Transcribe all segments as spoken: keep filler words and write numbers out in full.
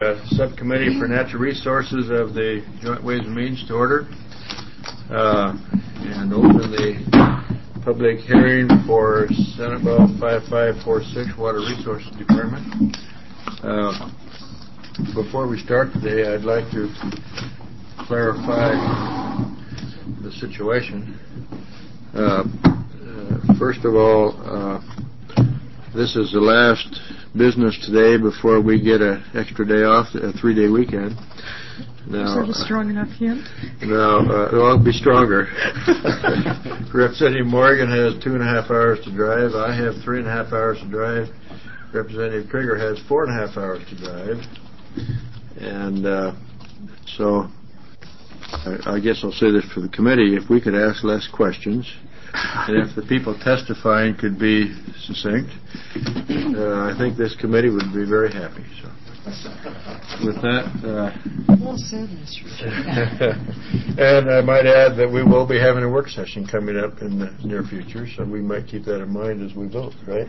Uh, Subcommittee for Natural Resources of the Joint Ways and Means to order uh, and open the public hearing for Senate Bill five five four six, Water Resources Department. Uh, before we start today, I'd like to clarify the situation. Uh, uh, first of all, uh, this is the last business today before we get an extra day off, a three-day weekend. Now, is that a strong enough hint? No, uh, it'll be stronger. Representative Morgan has two and a half hours to drive. I have three and a half hours to drive. Representative Krieger has four and a half hours to drive. And uh, so I, I guess I'll say this for the committee. If we could ask less questions, and if the people testifying could be succinct, uh, I think this committee would be very happy. So, with that, uh, well said, Mister and I might add that we will be having a work session coming up in the near future, so we might keep that in mind as we vote, right?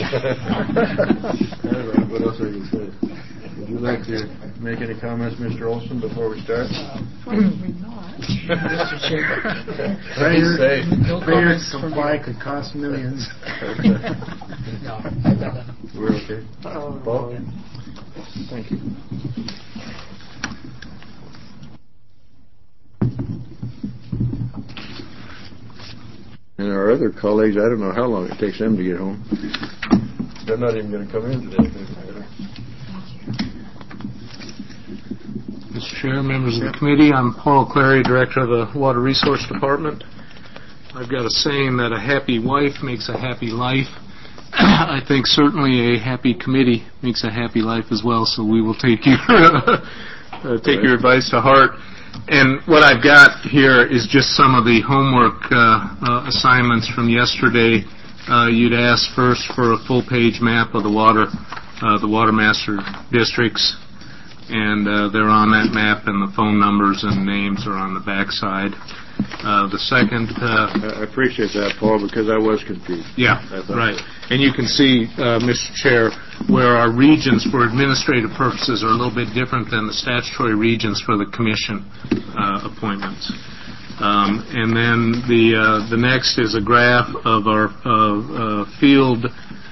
Anyway, what else are you going to say? Would you like to make any comments, Mister Olson, before we start? Probably not, Mister Chair. Failure, failure to comply could cost millions. No, we're okay. Oh, Paul? Thank you. And our other colleagues, I don't know how long it takes them to get home. They're not even going to come in today. Mister Chair, members of the committee, I'm Paul Clary, Director of the Water Resource Department. I've got a saying that a happy wife makes a happy life. I think certainly a happy committee makes a happy life as well, so we will take your, uh, take your advice to heart. And what I've got here is just some of the homework uh, uh, assignments from yesterday. Uh, you'd asked first for a full-page map of the water, uh, the water master districts. And uh, they're on that map, and the phone numbers and names are on the back side. Uh, the second... Uh, I appreciate that, Paul, because I was confused. Yeah, right. And you can see, uh, Mister Chair, where our regions for administrative purposes are a little bit different than the statutory regions for the commission uh, appointments. Um, and then the uh, the next is a graph of our uh, uh, field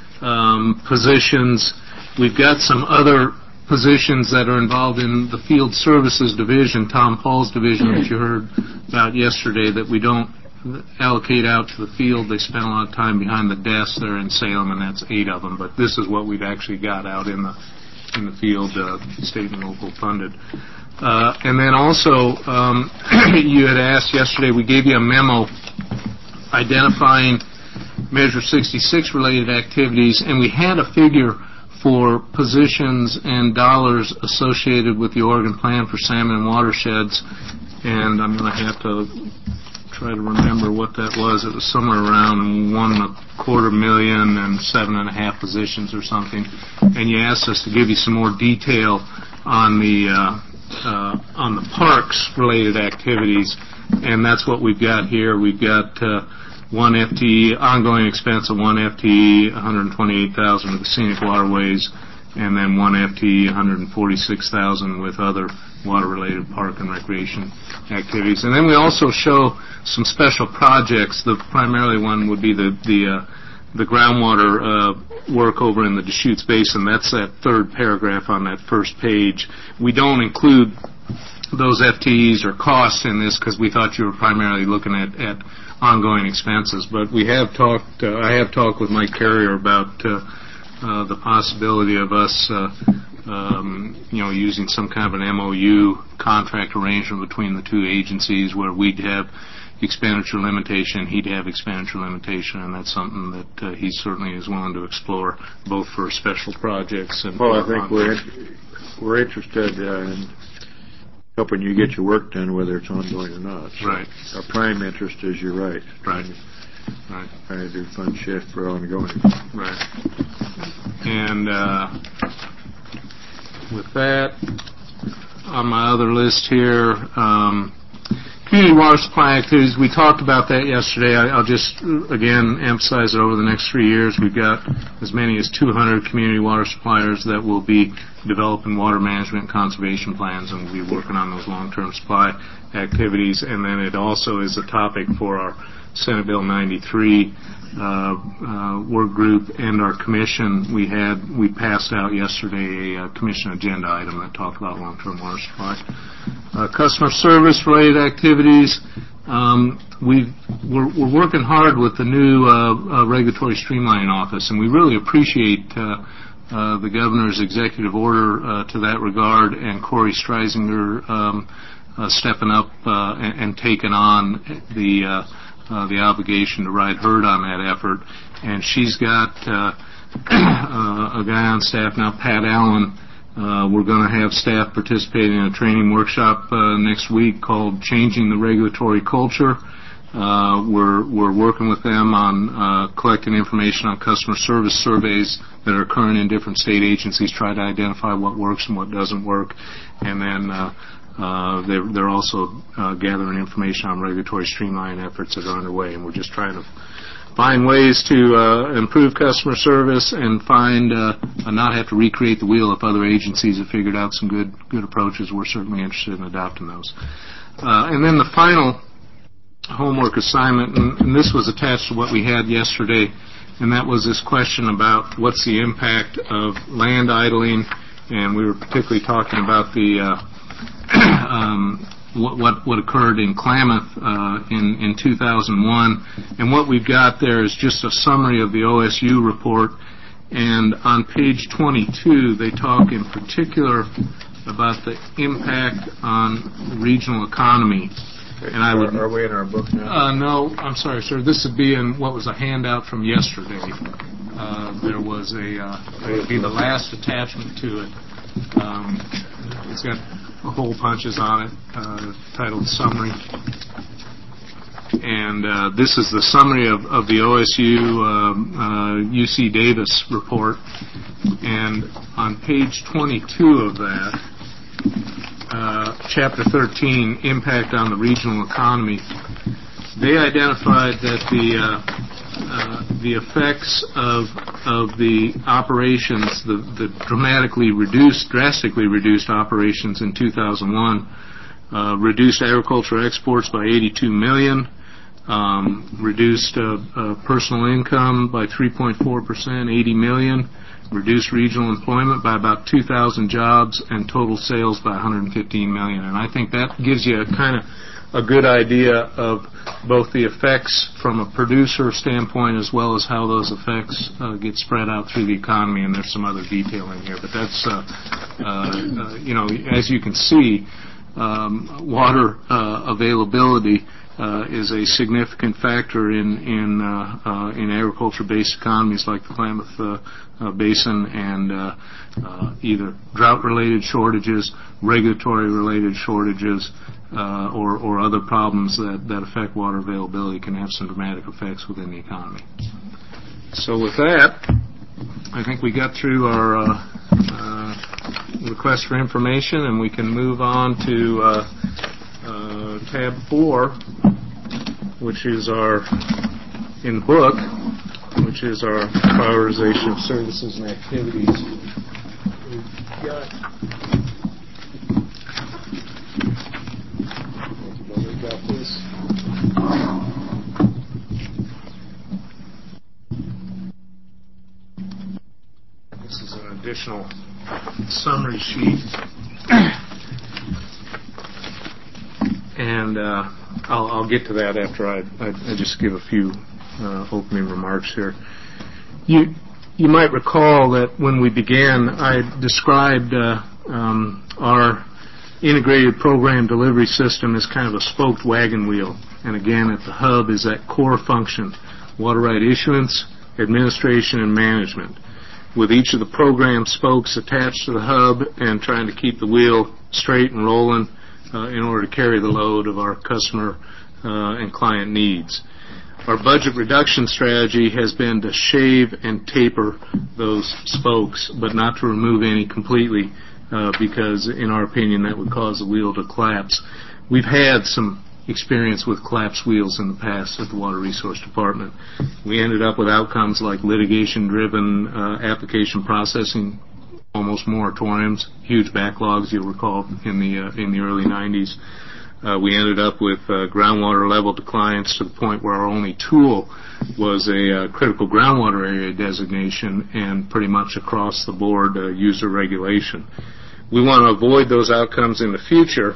um, positions. We've got some other positions that are involved in the field services division, Tom Paul's division, that you heard about yesterday, that we don't allocate out to the field. They spend a lot of time behind the desk there in Salem, and that's eight of them. But this is what we've actually got out in the in the field, uh, state and local funded. Uh, and then also, um, you had asked yesterday, we gave you a memo identifying Measure sixty-six related activities, and we had a figure for positions and dollars associated with the Oregon Plan for Salmon and Watersheds, and I'm going to have to try to remember what that was. It was somewhere around one and a quarter million and seven and a half positions or something. And you asked us to give you some more detail on the uh, uh, on the parks related activities, and that's what we've got here. We've got uh, one F T E, ongoing expense of one F T E, one hundred twenty-eight thousand dollars with the scenic waterways, and then one F T E, one hundred forty-six thousand dollars with other water-related park and recreation activities. And then we also show some special projects. The primarily one would be the the, uh, the groundwater uh, work over in the Deschutes Basin. That's that third paragraph on that first page. We don't include those F T Es or costs in this because we thought you were primarily looking at, at ongoing expenses, but we have talked. Uh, I have talked with Mike Carrier about uh, uh, the possibility of us, uh, um, you know, using some kind of an M O U contract arrangement between the two agencies where we'd have expenditure limitation, he'd have expenditure limitation, and that's something that uh, he certainly is willing to explore, both for special projects and. Well, I think we're we're interested uh, in helping you get your work done, whether it's ongoing or not. So right. Our prime interest is you're right. Right. Right. Trying to do fund shift for ongoing. Right. And uh, with that, on my other list here, um, Community water supply activities, we talked about that yesterday. I, I'll just, again, emphasize that over the next three years, we've got as many as two hundred community water suppliers that will be developing water management and conservation plans, and we'll be working on those long-term supply activities. And then it also is a topic for our Senate Bill ninety-three uh, uh, work group and our commission. We had, we passed out yesterday a uh, commission agenda item that talked about long-term water supply. Uh, customer service related activities. Um, we've, we're, we're working hard with the new uh, uh, regulatory streamlining office, and we really appreciate uh, uh, the governor's executive order uh, to that regard, and Corey Streisinger um, uh, stepping up uh, and, and taking on the uh, uh, the obligation to ride herd on that effort. And she's got uh, uh, a guy on staff now, Pat Allen. Uh, we're going to have staff participating in a training workshop uh, next week called Changing the Regulatory Culture. Uh, we're, we're working with them on uh, collecting information on customer service surveys that are occurring in different state agencies, try to identify what works and what doesn't work. And then uh, uh, they're, they're also uh, gathering information on regulatory streamlining efforts that are underway. And we're just trying to find ways to uh, improve customer service and find uh, uh, not have to recreate the wheel if other agencies have figured out some good good approaches. We're certainly interested in adopting those. Uh, and then the final homework assignment, and, and this was attached to what we had yesterday, and that was this question about what's the impact of land idling, and we were particularly talking about the uh, um, What, what what occurred in Klamath uh, in in two thousand one, and what we've got there is just a summary of the O S U report. And on page twenty-two, they talk in particular about the impact on regional economy. And I would, are we in our book now? Uh, no, I'm sorry, sir. This would be in what was a handout from yesterday. Uh, there was a uh, it would be the last attachment to it. Um, it's got hole punches on it, uh, titled Summary. And uh, this is the summary of, of the O S U um, uh, U C Davis report. And on page twenty-two of that, uh, chapter thirteen, Impact on the Regional Economy, they identified that the uh, uh, the effects of of the operations, the, the dramatically reduced, drastically reduced operations in two thousand one, uh, reduced agricultural exports by eighty-two million, um, reduced uh, uh, personal income by three point four percent, eighty million, reduced regional employment by about two thousand jobs, and total sales by one hundred fifteen million. And I think that gives you a kind of a good idea of both the effects from a producer standpoint as well as how those effects uh, get spread out through the economy, and there's some other detail in here. But that's, uh, uh, uh, you know, as you can see, um, water uh, availability uh, is a significant factor in in, uh, uh, in agriculture-based economies like the Klamath uh, uh, Basin, and uh, uh, either drought-related shortages, regulatory-related shortages, Uh, or, or other problems that, that affect water availability can have some dramatic effects within the economy. So with that, I think we got through our uh, uh, request for information, and we can move on to uh, uh, tab four, which is our, in the book, which is our prioritization of services and activities. We've got Got this. This is an additional summary sheet, and uh, I'll, I'll get to that after I, I, I just give a few uh, opening remarks here. You you might recall that when we began, I described uh, um, our integrated program delivery system is kind of a spoked wagon wheel. And again, at the hub is that core function, water right issuance, administration, and management, with each of the program spokes attached to the hub and trying to keep the wheel straight and rolling uh, in order to carry the load of our customer uh, and client needs. Our budget reduction strategy has been to shave and taper those spokes, but not to remove any completely, Uh, because, in our opinion, that would cause the wheel to collapse. We've had some experience with collapsed wheels in the past at the Water Resource Department. We ended up with outcomes like litigation-driven uh, application processing, almost moratoriums, huge backlogs, you'll recall, in the uh, in the early nineties. Uh, we ended up with uh, groundwater level declines to the point where our only tool was a uh, critical groundwater area designation and pretty much across the board uh, user regulation. We want to avoid those outcomes in the future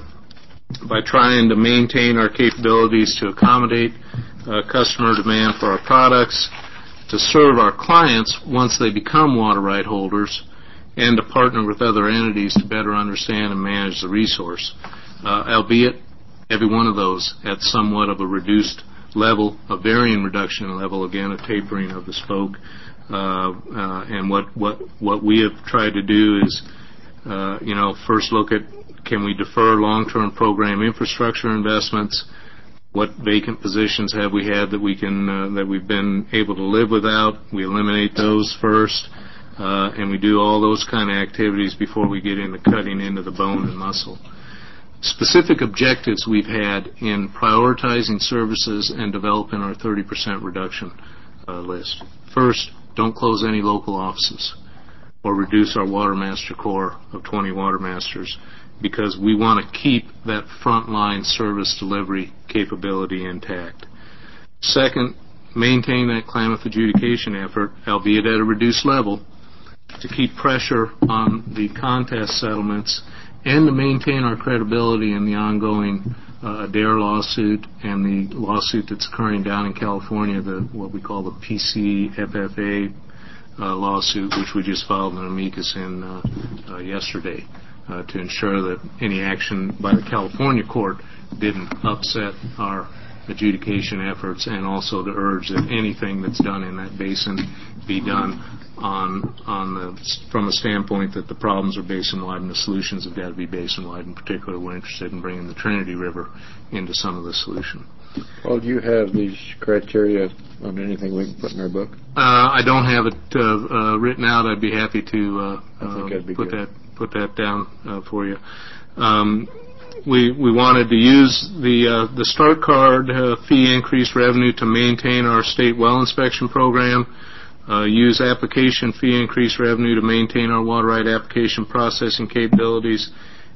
by trying to maintain our capabilities to accommodate uh, customer demand for our products, to serve our clients once they become water right holders, and to partner with other entities to better understand and manage the resource, uh, albeit every one of those at somewhat of a reduced level, a varying reduction level, again, a tapering of the spoke. Uh, uh, and what, what, what we have tried to do is, uh, you know, first look at, can we defer long-term program infrastructure investments? What vacant positions have we had that we can, uh, that we've been able to live without? We eliminate those first. Uh, and we do all those kind of activities before we get into cutting into the bone and muscle. Specific objectives we've had in prioritizing services and developing our thirty percent reduction uh, list. First, don't close any local offices or reduce our water master corps of twenty water masters, because we want to keep that frontline service delivery capability intact. Second, maintain that Klamath adjudication effort, albeit at a reduced level, to keep pressure on the contest settlements and to maintain our credibility in the ongoing uh, Adair lawsuit and the lawsuit that's occurring down in California, the what we call the P C F F A uh, lawsuit, which we just filed an amicus in uh, uh, yesterday, uh, to ensure that any action by the California court didn't upset our adjudication efforts, and also to urge that anything that's done in that basin be done on on the from a standpoint that the problems are basin-wide and the solutions have got to be basin-wide. In particular, we're interested in bringing the Trinity River into some of the solution. Well, do you have these criteria on anything we can put in our book? Uh, I don't have it uh, uh, written out. I'd be happy to uh, I think that'd be put good. that put that down uh, for you. Um, We we wanted to use the uh, the Start Card uh, fee increase revenue to maintain our state well inspection program, uh, use application fee increase revenue to maintain our water right application processing capabilities,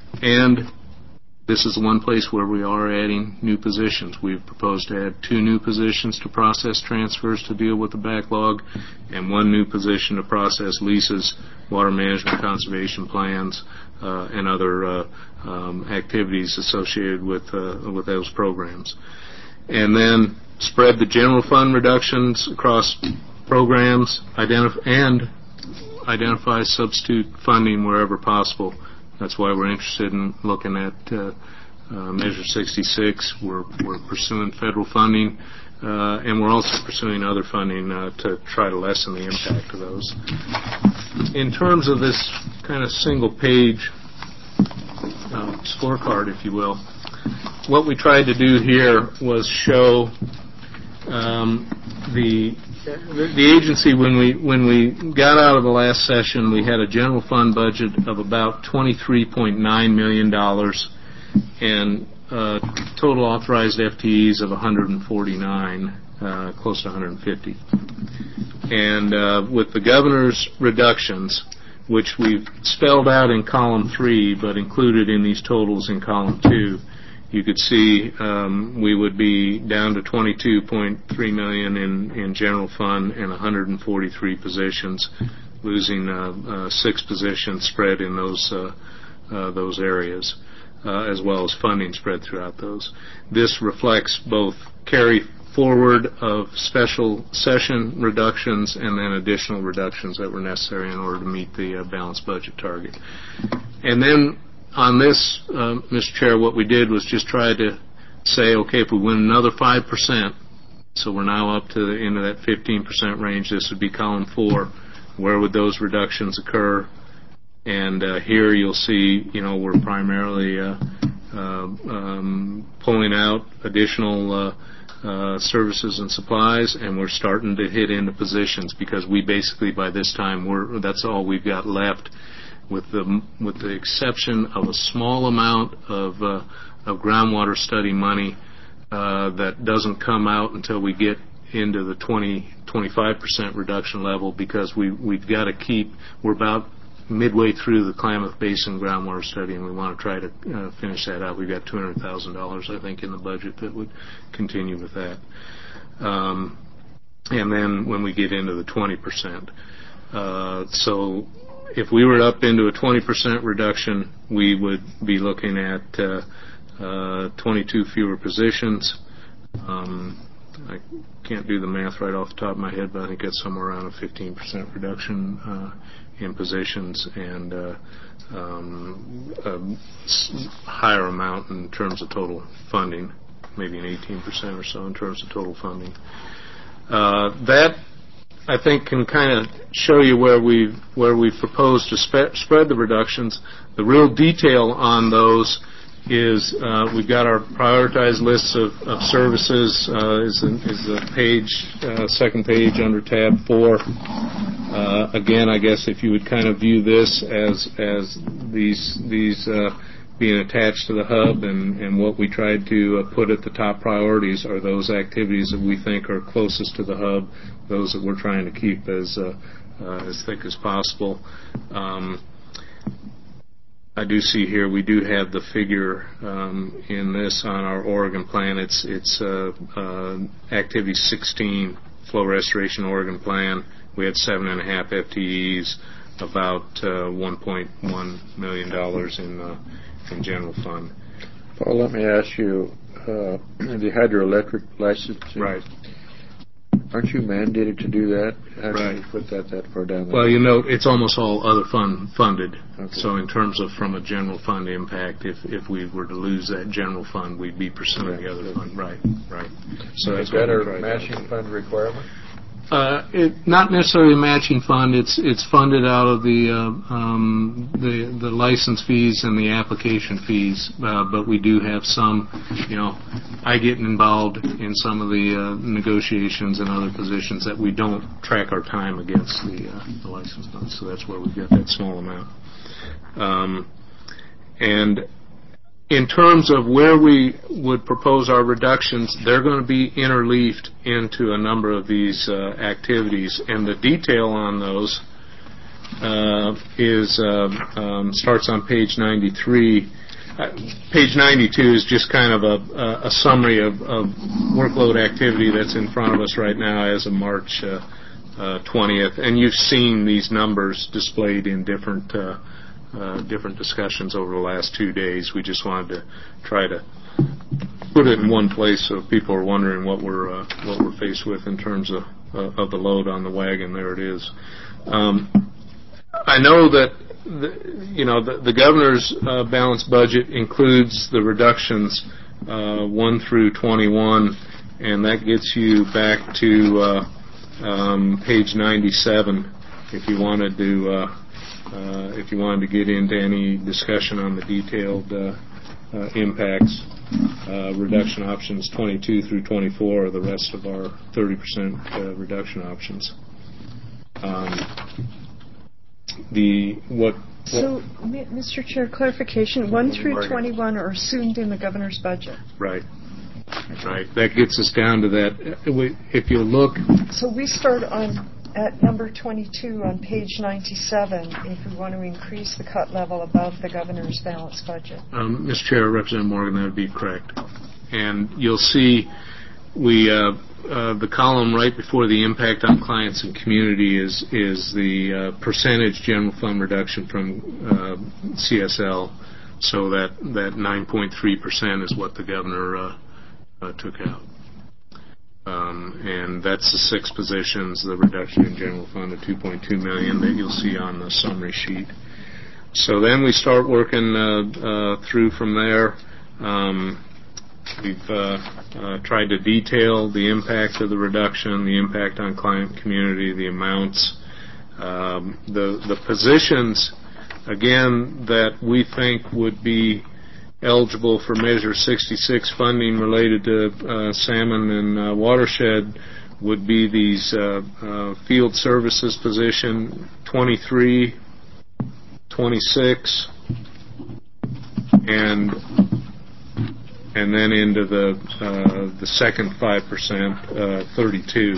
and this is the one place where we are adding new positions. We've proposed to add two new positions to process transfers to deal with the backlog, and one new position to process leases, water management conservation plans, uh, and other uh, um, activities associated with uh, with those programs. And then spread the general fund reductions across programs, identif- and identify substitute funding wherever possible. That's why we're interested in looking at uh, uh, Measure sixty-six. We're, we're pursuing federal funding, uh, and we're also pursuing other funding uh, to try to lessen the impact of those. In terms of this kind of single-page uh, scorecard, if you will, what we tried to do here was show um, the The agency, when we when we got out of the last session, we had a general fund budget of about twenty-three point nine million dollars and uh, total authorized F T Es of one hundred forty-nine, uh, close to one hundred fifty. And uh, with the governor's reductions, which we've spelled out in column three, but included in these totals in column two, you could see um, we would be down to twenty-two point three million dollars in, in general fund and one hundred forty-three positions, losing uh, uh, six positions spread in those uh, uh, those areas, uh, as well as funding spread throughout those. This reflects both carry forward of special session reductions and then additional reductions that were necessary in order to meet the uh, balanced budget target. And then on this, uh, Mister Chair, what we did was just try to say, okay, if we win another five percent, so we're now up to the, into that fifteen percent range, this would be column four, where would those reductions occur? And uh, here you'll see, you know, we're primarily uh, uh, um, pulling out additional uh, uh, services and supplies, and we're starting to hit into positions because we basically, by this time, we're that's all we've got left. With the with the exception of a small amount of uh, of groundwater study money uh, that doesn't come out until we get into the twenty, twenty-five percent reduction level, because we, we've got to keep, we're about midway through the Klamath Basin groundwater study, and we want to try to uh, finish that out. We've got two hundred thousand dollars, I think, in the budget that would continue with that. Um, and then when we get into the twenty percent. Uh, so if we were up into a twenty percent reduction, we would be looking at uh, uh, twenty-two fewer positions. Um, I can't do the math right off the top of my head, but I think that's somewhere around a fifteen percent reduction uh, in positions, and uh, um, a higher amount in terms of total funding, maybe an eighteen percent or so in terms of total funding. Uh, that, I think, can kind of show you where we where we propose to spe- spread the reductions. The real detail on those is uh, we've got our prioritized lists of, of services uh, is, in, is the page, uh, second page under tab four. Uh, again, I guess if you would kind of view this as as these these uh, being attached to the hub, and, and what we tried to uh, put at the top priorities are those activities that we think are closest to the hub, those that we're trying to keep as uh, uh, as thick as possible. Um, I do see here we do have the figure um, in this on our Oregon plan. It's it's uh, uh, activity sixteen, flow restoration Oregon plan. We had seven and a half F T Es, about uh, one point one million dollars in uh, in general fund. Paul, let me ask you, uh, the hydroelectric licensing. Right. Aren't you mandated to do that? How Right. can you put that that far down? Well, you know, it's almost all other fund funded. Okay. So in terms of from a general fund impact, if if we were to lose that general fund, we'd be pursuing Right. the other fund. Right, right. So Is that's that what we a tried matching to do. fund requirement? Uh, it, not necessarily a matching fund. It's it's funded out of the uh, um, the the license fees and the application fees. Uh, but we do have some, you know, I get involved in some of the uh, negotiations and other positions that we don't track our time against the uh, the license fund. So that's where we've got that small amount. Um, and in terms of where we would propose our reductions, they're going to be interleaved into a number of these uh, activities, and the detail on those uh, is uh, um, starts on page ninety-three. Uh, page ninety-two is just kind of a, a summary of, of workload activity that's in front of us right now as of March uh, uh, twentieth, and you've seen these numbers displayed in different uh, Uh, different discussions over the last two days. We just wanted to try to put it in one place so people are wondering what we're uh, what we're faced with in terms of uh, of the load on the wagon. There it is. Um, I know that the, you know the, the governor's uh, balanced budget includes the reductions uh, one through twenty-one, and that gets you back to uh, um, page ninety-seven if you wanted to. Uh, Uh, if you wanted to get into any discussion on the detailed uh, uh, impacts, uh, reduction options twenty-two through twenty-four are the rest of our thirty percent uh, reduction options. Um, the what, what So, M- Mister Chair, clarification, one through twenty-one are assumed in the governor's budget. right, right. That gets us down to that. If you look, So we start on at number twenty-two on page ninety-seven if we want to increase the cut level above the governor's balanced budget. Um, Mister Chair, Representative Morgan, that would be correct. And you'll see we uh, uh, the column right before the impact on clients and community is is the uh, percentage general fund reduction from uh, C S L. So that that nine point three percent is what the governor uh, uh, took out. Um, and that's the six positions, the reduction in general fund of two point two million dollars that you'll see on the summary sheet. So then we start working uh, uh, through from there. Um, we've uh, uh, tried to detail the impact of the reduction, the impact on client community, the amounts, um, the the positions, again, that we think would be eligible for Measure sixty-six funding related to uh, salmon and uh, watershed would be these uh, uh, field services position twenty-three, twenty-six, and and then into the uh, the second five percent, uh, thirty-two.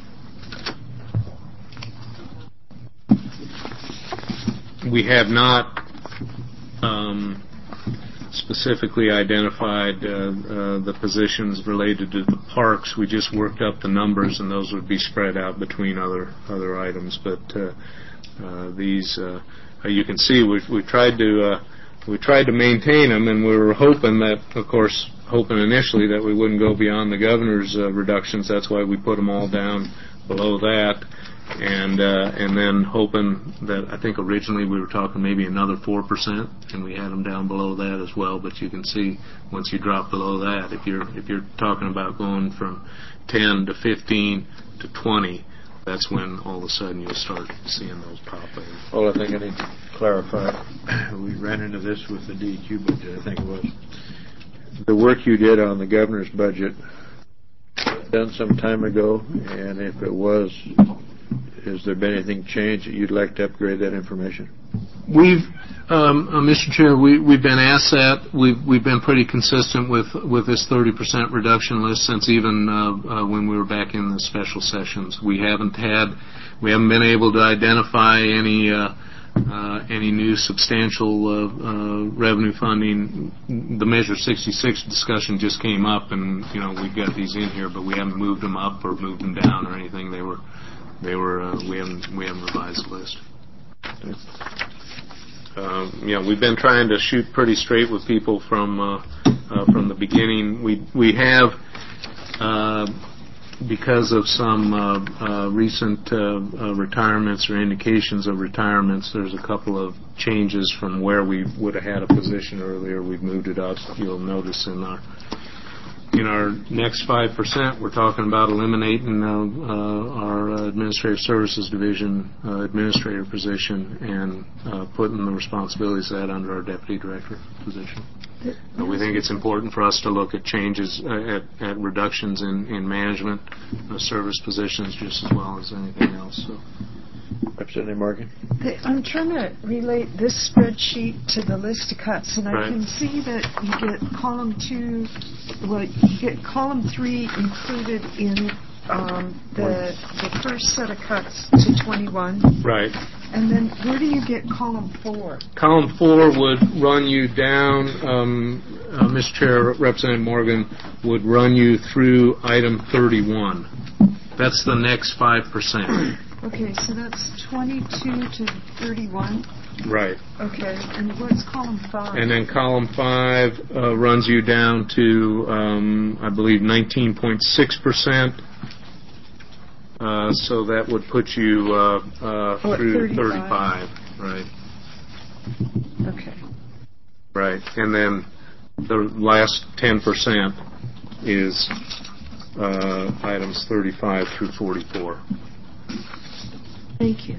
We have not um, specifically identified uh, uh, the positions related to the parks. We just worked up the numbers, and those would be spread out between other other items. But uh, uh, these, uh, you can see, we we tried to uh, we tried to maintain them, and we were hoping that, of course, hoping initially that we wouldn't go beyond the governor's uh, reductions. That's why we put them all down below that. And uh, and then hoping that, I think originally we were talking maybe another four percent, and we had them down below that as well. But you can see once you drop below that, if you're if you're talking about going from ten to fifteen to twenty, that's when all of a sudden you'll start seeing those pop in. Well, I think I need to clarify. We ran into this with the D E Q budget, I think it was. The work you did on the governor's budget done some time ago, and if it was, has there been anything changed that you'd like to upgrade that information? We've, um, uh, Mister Chair, we, we've been asked that. We've we've been pretty consistent with with this thirty percent reduction list since even uh, uh, when we were back in the special sessions. We haven't had, we haven't been able to identify any uh, uh, any new substantial uh, uh, revenue funding. The Measure sixty-six discussion just came up, and you know we've got these in here, but we haven't moved them up or moved them down or anything. They were. They were. Uh, we haven't. We haven't revised the list. Um, you know, we've been trying to shoot pretty straight with people from uh, uh, from the beginning. We we have uh, because of some uh, uh, recent uh, uh, retirements or indications of retirements. There's a couple of changes from where we would have had a position earlier. We've moved it up. You'll notice in our. In our next five percent, we're talking about eliminating uh, uh, our uh, Administrative Services Division uh, administrator position and uh, putting the responsibilities of that under our Deputy Director position. Uh, we think it's important for us to look at changes, uh, at, at reductions in, in management uh, service positions just as well as anything else. So. Representative Morgan? I'm trying to relate this spreadsheet to the list of cuts, and I right. can see that you get column two, well, you get column three included in um, the the first set of cuts to twenty-one. Right. And then where do you get column four? Column four would run you down, um, uh, Mister Chair, Representative Morgan, would run you through item thirty-one. That's the next five percent. Okay, so that's twenty-two to thirty-one. Right. Okay, and what's column five? And then column five uh, runs you down to, um, I believe, nineteen point six percent. Uh, so that would put you uh, uh, oh, through thirty-five. thirty-five. Right. Okay. Right. And then the last ten percent is uh, items thirty-five through forty-four. Thank you.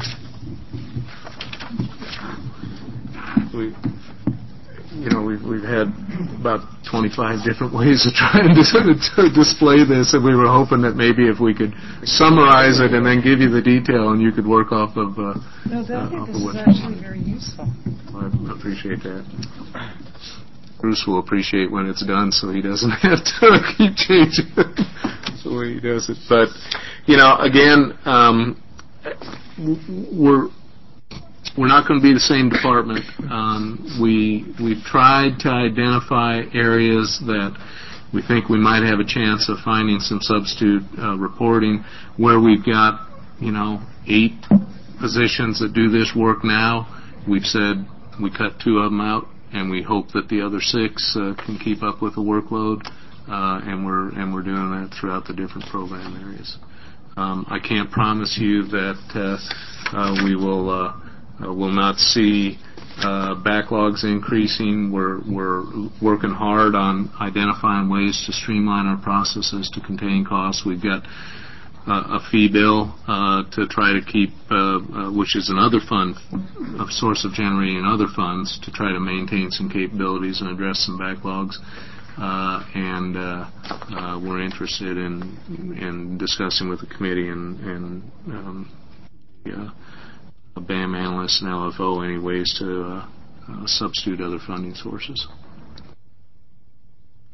We, you know, we've we've had about twenty-five different ways of trying to, to display this, and we were hoping that maybe if we could summarize it and then give you the detail, and you could work off of. Uh, no, that, I uh, think off this of is what actually very useful. I appreciate that. Bruce will appreciate when it's done, so he doesn't have to keep changing it. That's the way he does it. But you know, again. Um, We're we're not going to be the same department. Um, we we've tried to identify areas that we think we might have a chance of finding some substitute uh, reporting where we've got you know eight positions that do this work now. We've said we cut two of them out, and we hope that the other six uh, can keep up with the workload, uh, and we're and we're doing that throughout the different program areas. Um, I can't promise you that uh, uh, we will uh, uh, will not see uh, backlogs increasing. We're we're working hard on identifying ways to streamline our processes to contain costs. We've got uh, a fee bill uh, to try to keep, uh, uh, which is another fund, a source of generating other funds to try to maintain some capabilities and address some backlogs. Uh, and uh, uh, we're interested in in discussing with the committee and, and um, yeah, B A M analysts and L F O any ways to uh, uh, substitute other funding sources.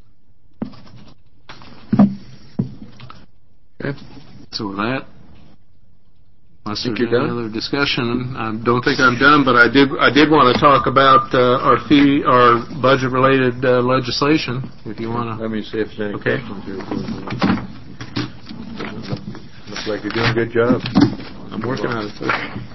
Okay. So with that, unless Think there's you're any done? other discussion, I don't think I'm done, but I did I did want to talk about uh, our fee, our budget-related uh, legislation, if you want to. Let me see if there's any Okay. questions here. Looks like you're doing a good job. I'm working on it.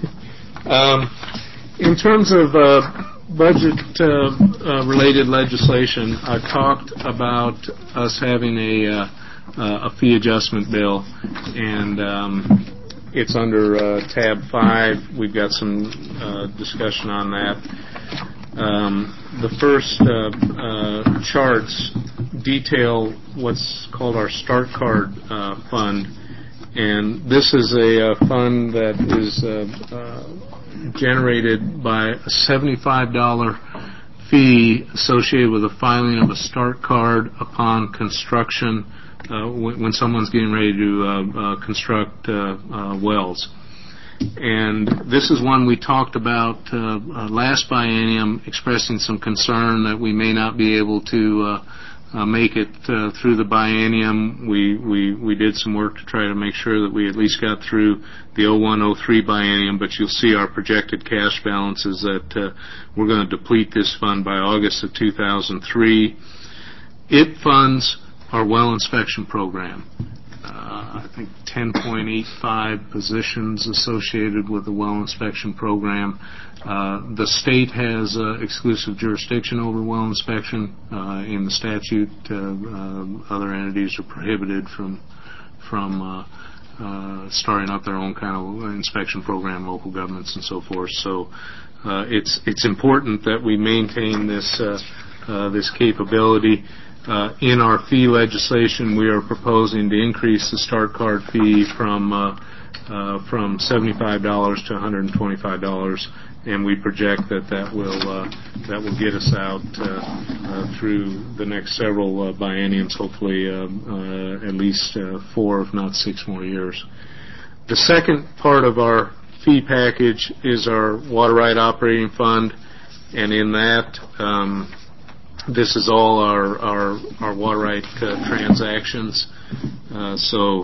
Um, in terms of uh, budget-related uh, uh, legislation, I talked about us having a, uh, uh, a fee adjustment bill, and um, it's under uh, tab five. We've got some uh, discussion on that. Um, the first uh, uh, charts detail what's called our Start Card uh, Fund, and this is a uh, fund that is uh, uh, generated by a seventy-five dollars fee associated with the filing of a Start Card upon construction uh, when, when someone's getting ready to uh, uh, construct uh, uh, wells. And this is one we talked about uh, uh, last biennium, expressing some concern that we may not be able to uh, uh, make it uh, through the biennium. We, we we did some work to try to make sure that we at least got through the oh one oh three biennium, but you'll see our projected cash balances that uh, we're going to deplete this fund by August of two thousand three. It funds our well inspection program. Uh, I think ten point eight five positions associated with the well inspection program. Uh, the state has uh, exclusive jurisdiction over well inspection. Uh, in the statute, uh, uh, other entities are prohibited from from uh, uh, starting up their own kind of inspection program, local governments and so forth. So uh, it's it's important that we maintain this uh, uh, this capability. Uh, in our fee legislation, we are proposing to increase the Start Card fee from uh, uh, from seventy-five dollars to one hundred twenty-five dollars, and we project that that will uh, that will get us out uh, uh, through the next several uh, bienniums, hopefully uh, uh, at least uh, four, if not six more years. The second part of our fee package is our Water Right Operating Fund, and in that, um, this is all our our, our water right uh, transactions. Uh, so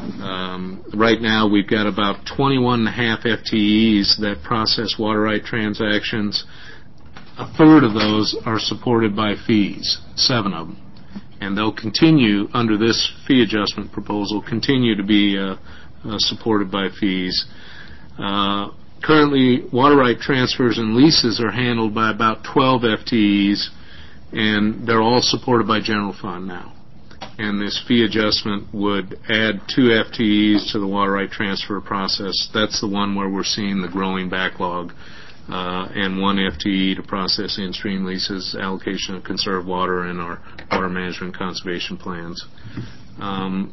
um, right now we've got about twenty-one and a half F T Es that process water right transactions. A third of those are supported by fees, seven of them. And they'll continue, under this fee adjustment proposal, continue to be uh, uh, supported by fees. Uh, currently, water right transfers and leases are handled by about twelve F T Es, and they're all supported by general fund now. And this fee adjustment would add two F T Es to the water right transfer process. That's the one where we're seeing the growing backlog, uh, and one F T E to process in-stream leases, allocation of conserved water, and our water management conservation plans. Um,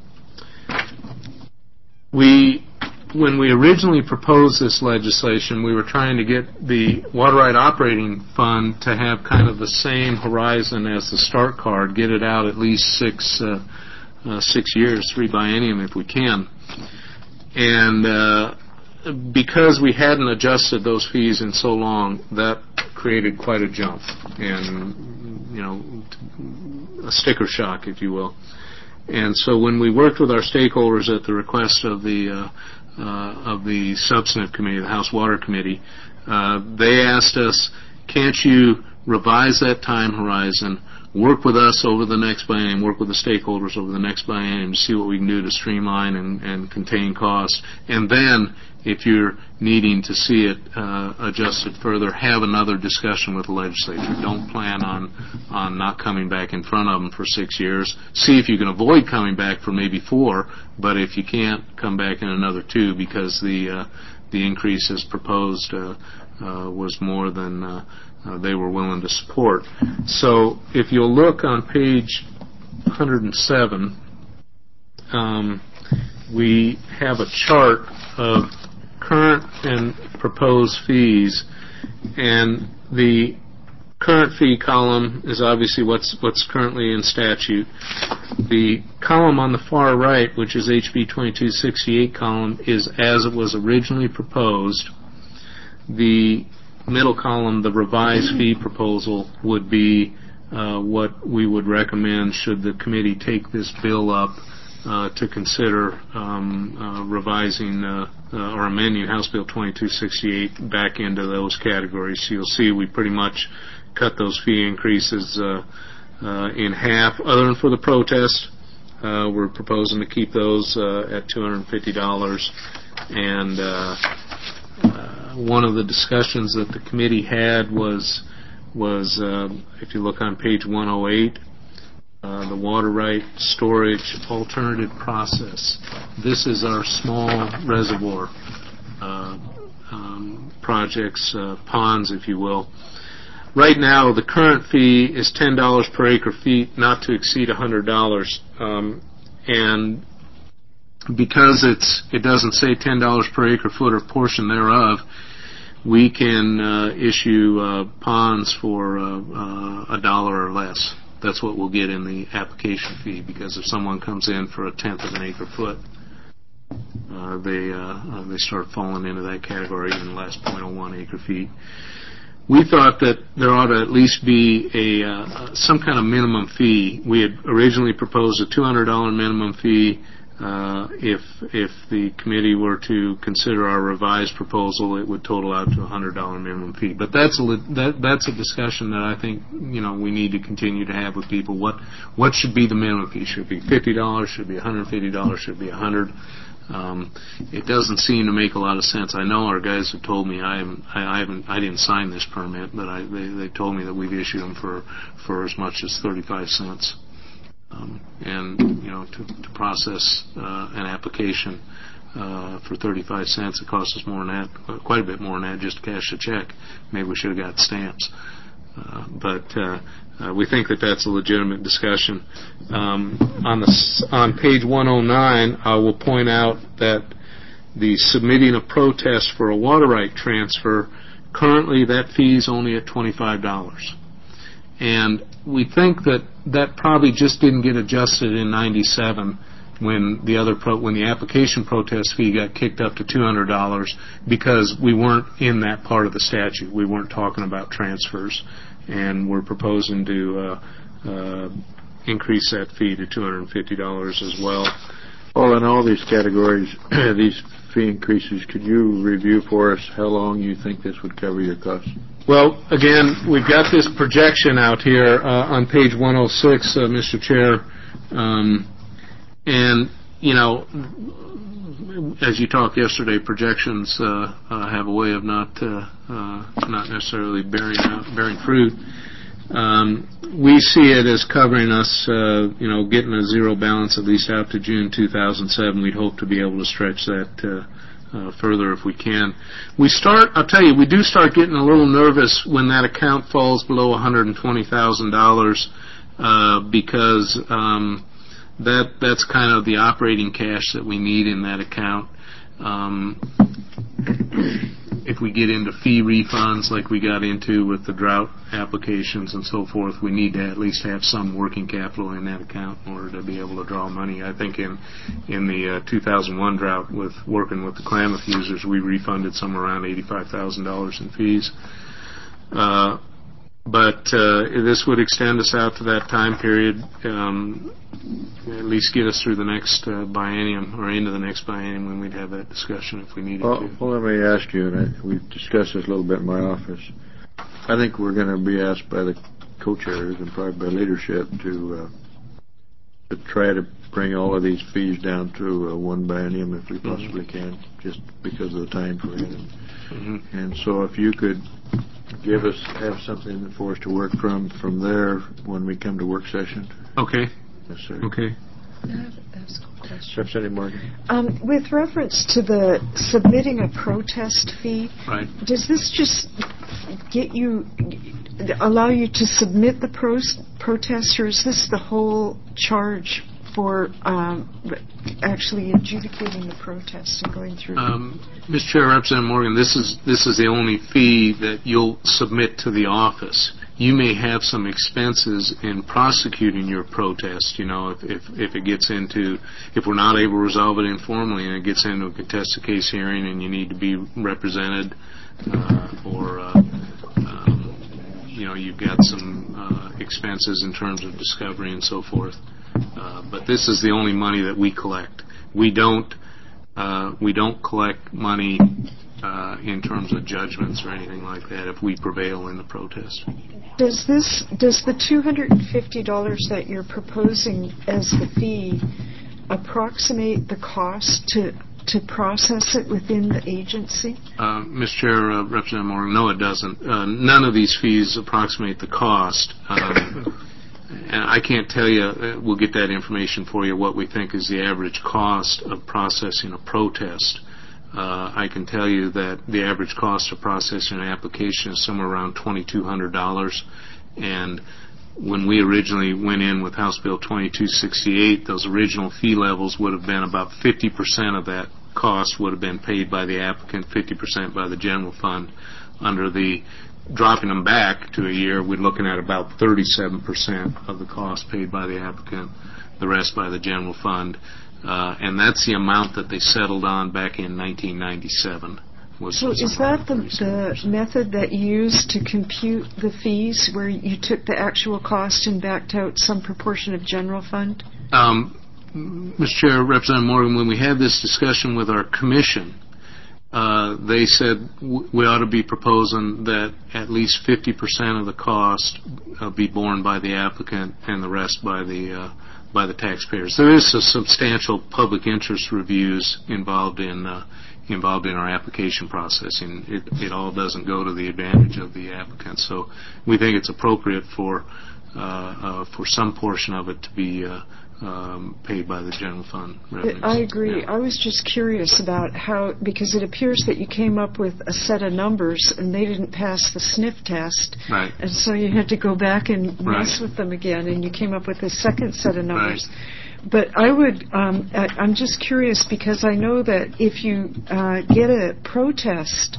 we When we originally proposed this legislation, we were trying to get the Water Right Operating Fund to have kind of the same horizon as the Start Card, get it out at least six uh, uh, six years, three biennium if we can. And uh, because we hadn't adjusted those fees in so long, that created quite a jump and, you know, a sticker shock, if you will. And so when we worked with our stakeholders at the request of the uh, Uh, of the substantive committee, the House Water Committee, uh, they asked us, can't you revise that time horizon, work with us over the next biennium, work with the stakeholders over the next biennium to see what we can do to streamline and, and contain costs, and then, if you're needing to see it uh, adjusted further, have another discussion with the legislature. Don't plan on, on not coming back in front of them for six years. See if you can avoid coming back for maybe four, but if you can't, come back in another two, because the uh, the increase as proposed uh, uh, was more than uh, uh, they were willing to support. So if you'll look on page one hundred seven, um, we have a chart of current and proposed fees, and the current fee column is obviously what's what's currently in statute. The column on the far right, which is H B twenty-two sixty-eight column, is as it was originally proposed. The middle column, the revised fee proposal, would be uh, what we would recommend should the committee take this bill up uh, to consider um, uh, revising uh, uh, or amending House Bill twenty-two sixty-eight back into those categories. So you'll see we pretty much cut those fee increases uh, uh, in half. Other than for the protest, uh, we're proposing to keep those uh, at two hundred fifty dollars. And uh, uh, one of the discussions that the committee had was, was uh, if you look on page one oh eight, Uh, the water right storage alternative process. This is our small reservoir uh, um, projects, uh, ponds, if you will. Right now, the current fee is ten dollars per acre feet, not to exceed one hundred dollars. Um, and because it's it doesn't say ten dollars per acre foot or portion thereof, we can uh, issue uh, ponds for uh, uh, a dollar or less. That's what we'll get in the application fee, because if someone comes in for a tenth of an acre foot, uh, they uh, uh, they start falling into that category, even less, zero point zero one acre feet. We thought that there ought to at least be a uh, some kind of minimum fee. We had originally proposed a two hundred dollars minimum fee. Uh, if if the committee were to consider our revised proposal, it would total out to a one hundred dollars minimum fee. But that's a that that's a discussion that I think you know we need to continue to have with people. What what should be the minimum fee? Should it be fifty dollars? Should it be one hundred fifty dollars? Should it be one hundred dollars? Um, it doesn't seem to make a lot of sense. I know our guys have told me I haven't I, I haven't I didn't sign this permit, but I, they they told me that we've issued them for for as much as thirty-five cents. Um, and, you know, to, to process uh, an application uh, for thirty-five cents, it costs us more than that, quite a bit more than that, just to cash a check. Maybe we should have got stamps. Uh, but uh, uh, we think that that's a legitimate discussion. Um, on, the, on page one oh nine, I will point out that the submitting a protest for a water right transfer, currently that fee is only at twenty-five dollars. And we think that that probably just didn't get adjusted in ninety-seven when the other pro, when the application protest fee got kicked up to two hundred dollars, because we weren't in that part of the statute. We weren't talking about transfers, and we're proposing to uh, uh, increase that fee to two hundred fifty dollars as well. Well, in all these categories, these fee increases, could you review for us how long you think this would cover your costs? Well, again, we've got this projection out here uh, on page one oh six, uh, Mister Chair, um, and, you know, as you talked yesterday, projections uh, uh, have a way of not uh, uh, not necessarily bearing out, bearing fruit. Um, we see it as covering us, uh, you know, getting a zero balance at least out to June two thousand seven. We'd hope to be able to stretch that uh, uh, further if we can. We start, I'll tell you, we do start getting a little nervous when that account falls below one hundred twenty thousand dollars uh, because um, that that's kind of the operating cash that we need in that account. Um, if we get into fee refunds like we got into with the drought applications and so forth, we need to at least have some working capital in that account in order to be able to draw money. I think in in the uh, two thousand one drought, with working with the Klamath users, we refunded somewhere around eighty-five thousand dollars in fees. Uh, but uh, this would extend us out to that time period, um, at least get us through the next uh, biennium or into the next biennium when we'd have that discussion if we needed well, to. Well, let me ask you, and I, we've discussed this a little bit in my office. I think we're going to be asked by the co-chairs and probably by leadership to uh, to try to bring all of these fees down to uh, one biennium if we possibly mm-hmm. can, just because of the time period. And, mm-hmm. and so if you could give us, have something for us to work from from there when we come to work session. Okay. Yes, sir. Okay. I have, I have a question. Representative Morgan. Um, with reference to the submitting a protest fee, right. does this just get you, allow you to submit the pros, protest, or is this the whole charge for um, actually adjudicating the protest and going through? Um, Mister Chair, Representative Morgan, this is this is the only fee that you'll submit to the office. You may have some expenses in prosecuting your protest, you know, if, if, if it gets into, if we're not able to resolve it informally and it gets into a contested case hearing and you need to be represented, uh, or, uh, um, you know, you've got some uh, expenses in terms of discovery and so forth. Uh, but this is the only money that we collect. We don't uh, we don't collect money uh, in terms of judgments or anything like that if we prevail in the protest. Does this does the two hundred fifty dollars that you're proposing as the fee approximate the cost to to process it within the agency? Uh, Mister Chair, uh, Representative Morgan, no, it doesn't. Uh, none of these fees approximate the cost. Um, and I can't tell you, uh, we'll get that information for you, what we think is the average cost of processing a protest. Uh, I can tell you that the average cost of processing an application is somewhere around twenty-two hundred dollars. And when we originally went in with House Bill twenty-two sixty-eight, those original fee levels would have been about fifty percent of that cost would have been paid by the applicant, fifty percent by the general fund. Under the dropping them back to a year, we're looking at about thirty-seven percent of the cost paid by the applicant, the rest by the general fund. Uh, and that's the amount that they settled on back in nineteen ninety-seven. Was So is that the, the method that you used to compute the fees, where you took the actual cost and backed out some proportion of general fund? Um, Mister Chair, Representative Morgan, when we had this discussion with our commission, uh, they said w- we ought to be proposing that at least fifty percent of the cost uh, be borne by the applicant and the rest by the uh, by the taxpayers. There is a substantial public interest reviews involved in uh, involved in our application processing. It, it all doesn't go to the advantage of the applicant. So we think it's appropriate for uh, uh, for some portion of it to be uh, um, paid by the general fund revenues. I agree. Yeah. I was just curious about how, because it appears that you came up with a set of numbers and they didn't pass the sniff test. Right. And so you had to go back and mess Right. with them again, and you came up with a second set of numbers. Right. But I would, um, I, I'm just curious because I know that if you uh, get a protest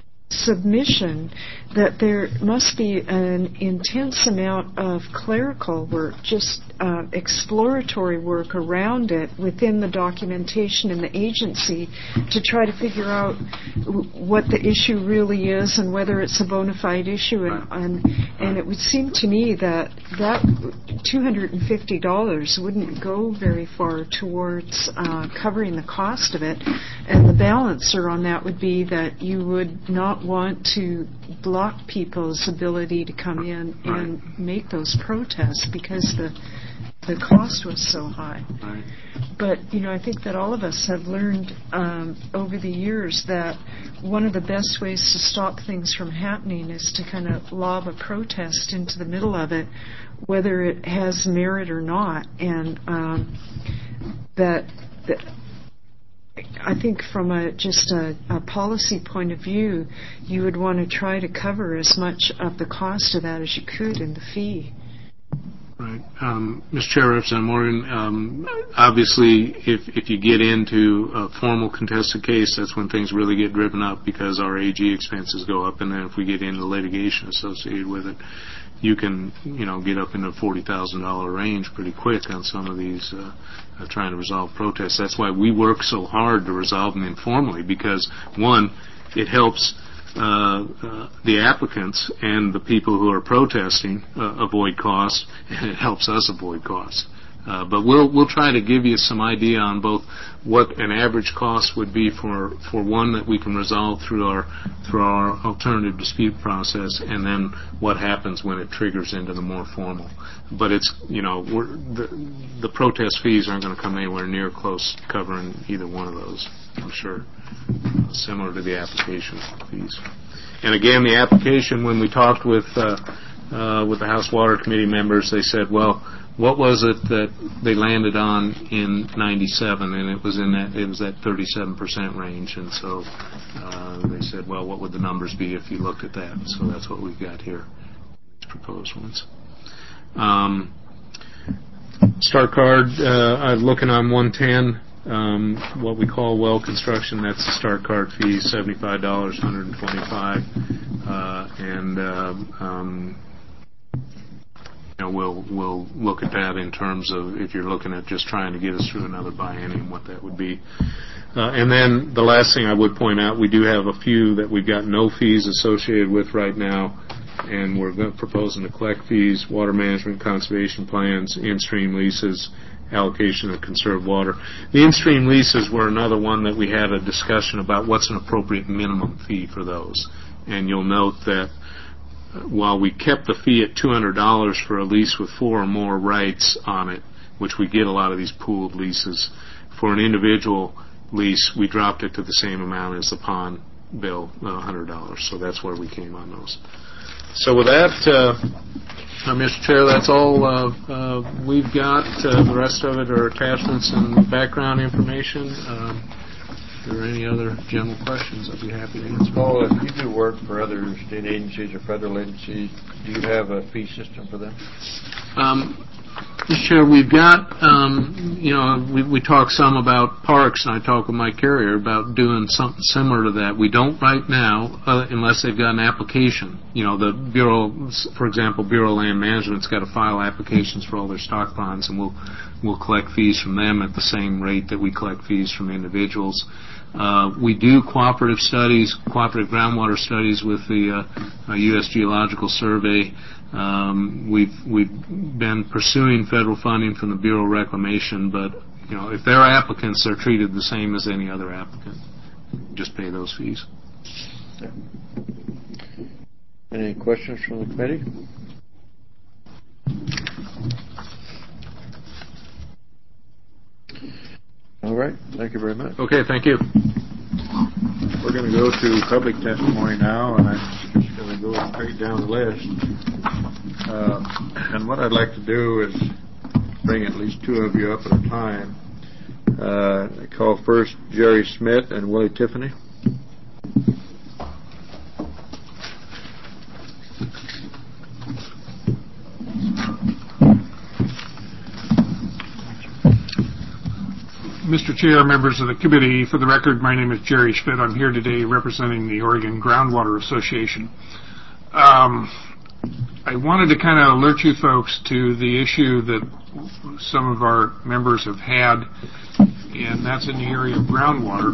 submission, that there must be an intense amount of clerical work, just uh, exploratory work around it within the documentation in the agency to try to figure out w- what the issue really is and whether it's a bona fide issue. And, and, and it would seem to me that that two hundred fifty dollars wouldn't go very far towards uh, covering the cost of it. And the balancer on that would be that you would not want to block people's ability to come in Right. and make those protests because the the cost was so high. Right. But, you know, I think that all of us have learned um, over the years that one of the best ways to stop things from happening is to kind of lob a protest into the middle of it, whether it has merit or not. And um, that, that I think from a just a, a policy point of view, you would want to try to cover as much of the cost of that as you could in the fee. Right. Um, Mister Chair, Representative Morgan, um, obviously if, if you get into a formal contested case, that's when things really get driven up because our A G expenses go up, and then if we get into litigation associated with it, you can, you know, get up into the forty thousand dollars range pretty quick on some of these uh, uh, trying to resolve protests. That's why we work so hard to resolve them informally because, one, it helps Uh, uh, the applicants and the people who are protesting uh, avoid costs, and it helps us avoid costs. Uh, but we'll we'll try to give you some idea on both what an average cost would be for, for one that we can resolve through our through our alternative dispute process, and then what happens when it triggers into the more formal. But it's, you know, we're, the the protest fees aren't going to come anywhere near close to covering either one of those, I'm sure. Similar to the application fees. And again, the application, when we talked with uh, uh, with the House Water Committee members, they said, well, what was it that they landed on in ninety-seven? And it was in that it was that thirty-seven percent range. And so uh, they said, well, what would the numbers be if you looked at that? So that's what we've got here, these proposed ones. Um, Star card, uh, I'm looking on one ten. Um, what we call well construction, that's the start card fee, seventy-five dollars, one hundred twenty-five dollars, uh, and uh, um, you know, we'll we'll look at that in terms of if you're looking at just trying to get us through another biennium, what that would be. Uh, and then the last thing I would point out, we do have a few that we've got no fees associated with right now. and we're go- proposing to collect fees, water management, conservation plans, in-stream leases, allocation of conserved water. The in-stream leases were another one that we had a discussion about what's an appropriate minimum fee for those. And you'll note that while we kept the fee at two hundred dollars for a lease with four or more rights on it, which we get a lot of these pooled leases, for an individual lease, we dropped it to the same amount as the pond bill, uh, one hundred dollars. So that's where we came on those. So with that, uh, uh, Mister Chair, that's all uh, uh, we've got. Uh, the rest of it are attachments and background information. Um, If there are any other general questions, I'd be happy to answer. Paul, if you do work for other state agencies or federal agencies, do you have a fee system for them? Um, Mister Chair, we've got, um, you know, we, we talk some about parks, and I talk with Mike Carrier about doing something similar to that. We don't right now, uh, unless they've got an application. You know, the Bureau, for example, Bureau of Land Management's got to file applications for all their stock ponds, and we'll we'll collect fees from them at the same rate that we collect fees from individuals. Uh, we do cooperative studies, cooperative groundwater studies with the uh, uh, U S Geological Survey. Um, we've we've been pursuing federal funding from the Bureau of Reclamation, but you know, if they're applicants, they're treated the same as any other applicant. Just pay those fees. Yeah. Any questions from the committee? All right. Thank you very much. Okay, thank you. We're going to go to public testimony now, and I'm just going to go straight down the list. Uh, and what I'd like to do is bring at least two of you up at a time. Uh, I call first Jerry Smith and Willie Tiffany. Mister Chair, members of the committee, for the record, my name is Jerry Schmidt. I'm here today representing the Oregon Groundwater Association. Um, I wanted to kind of alert you folks to the issue that some of our members have had, and that's in the area of groundwater.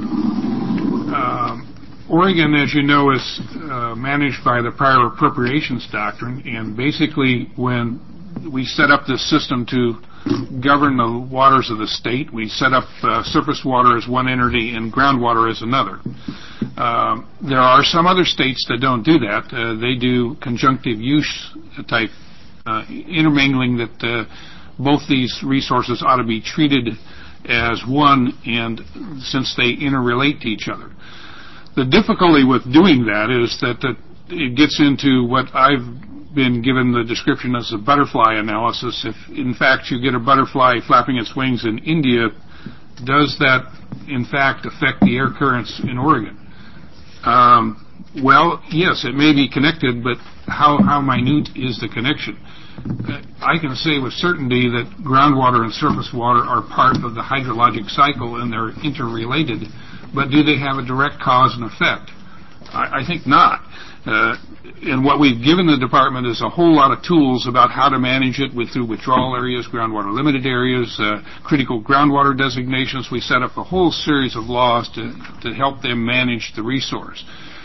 Um, Oregon, as you know, is uh, managed by the prior appropriations doctrine, and basically when we set up this system to govern the waters of the state, we set up uh, surface water as one entity and groundwater as another. Um, there are some other states that don't do that. Uh, they do conjunctive use type uh, intermingling that uh, both these resources ought to be treated as one, and since they interrelate to each other. The difficulty with doing that is that, that it gets into what I've been given the description as a butterfly analysis. If in fact you get a butterfly flapping its wings in India, does that in fact affect the air currents in Oregon? Um, well, yes, it may be connected, but how, how minute is the connection? Uh, I can say with certainty that groundwater and surface water are part of the hydrologic cycle and they're interrelated, but do they have a direct cause and effect? I, I think not. Uh, and what we've given the department is a whole lot of tools about how to manage it with through withdrawal areas, groundwater limited areas, uh, critical groundwater designations. We set up a whole series of laws to, to help them manage the resource.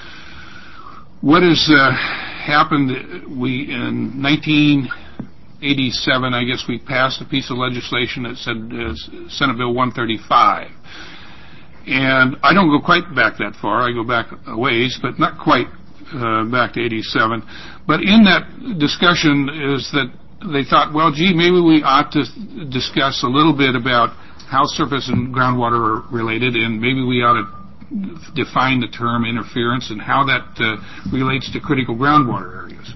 What has uh, happened, we in nineteen eighty-seven, I guess we passed a piece of legislation that said uh, Senate Bill one thirty-five. And I don't go quite back that far. I go back a ways, but not quite uh, back to eighty-seven. But in that discussion is that they thought, well, gee, maybe we ought to discuss a little bit about how surface and groundwater are related, and maybe we ought to define the term interference and how that uh, relates to critical groundwater areas.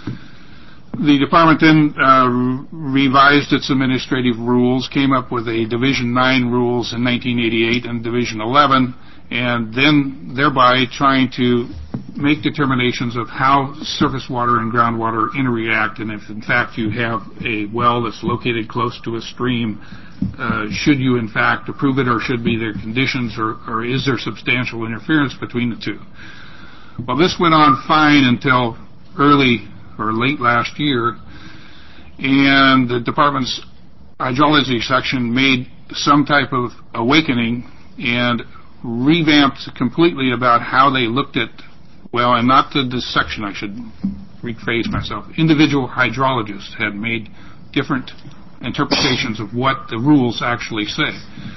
The department then uh, revised its administrative rules, came up with a Division nine rules in nineteen eighty-eight and Division eleven, and then thereby trying to make determinations of how surface water and groundwater interact, and if in fact you have a well that's located close to a stream, uh, should you in fact approve it, or should be there conditions, or, or is there substantial interference between the two? Well, this went on fine until early or late last year, and the department's hydrology section made some type of awakening and revamped completely about how they looked at, well, and not to this section, I should rephrase myself, individual hydrologists had made different interpretations of what the rules actually say.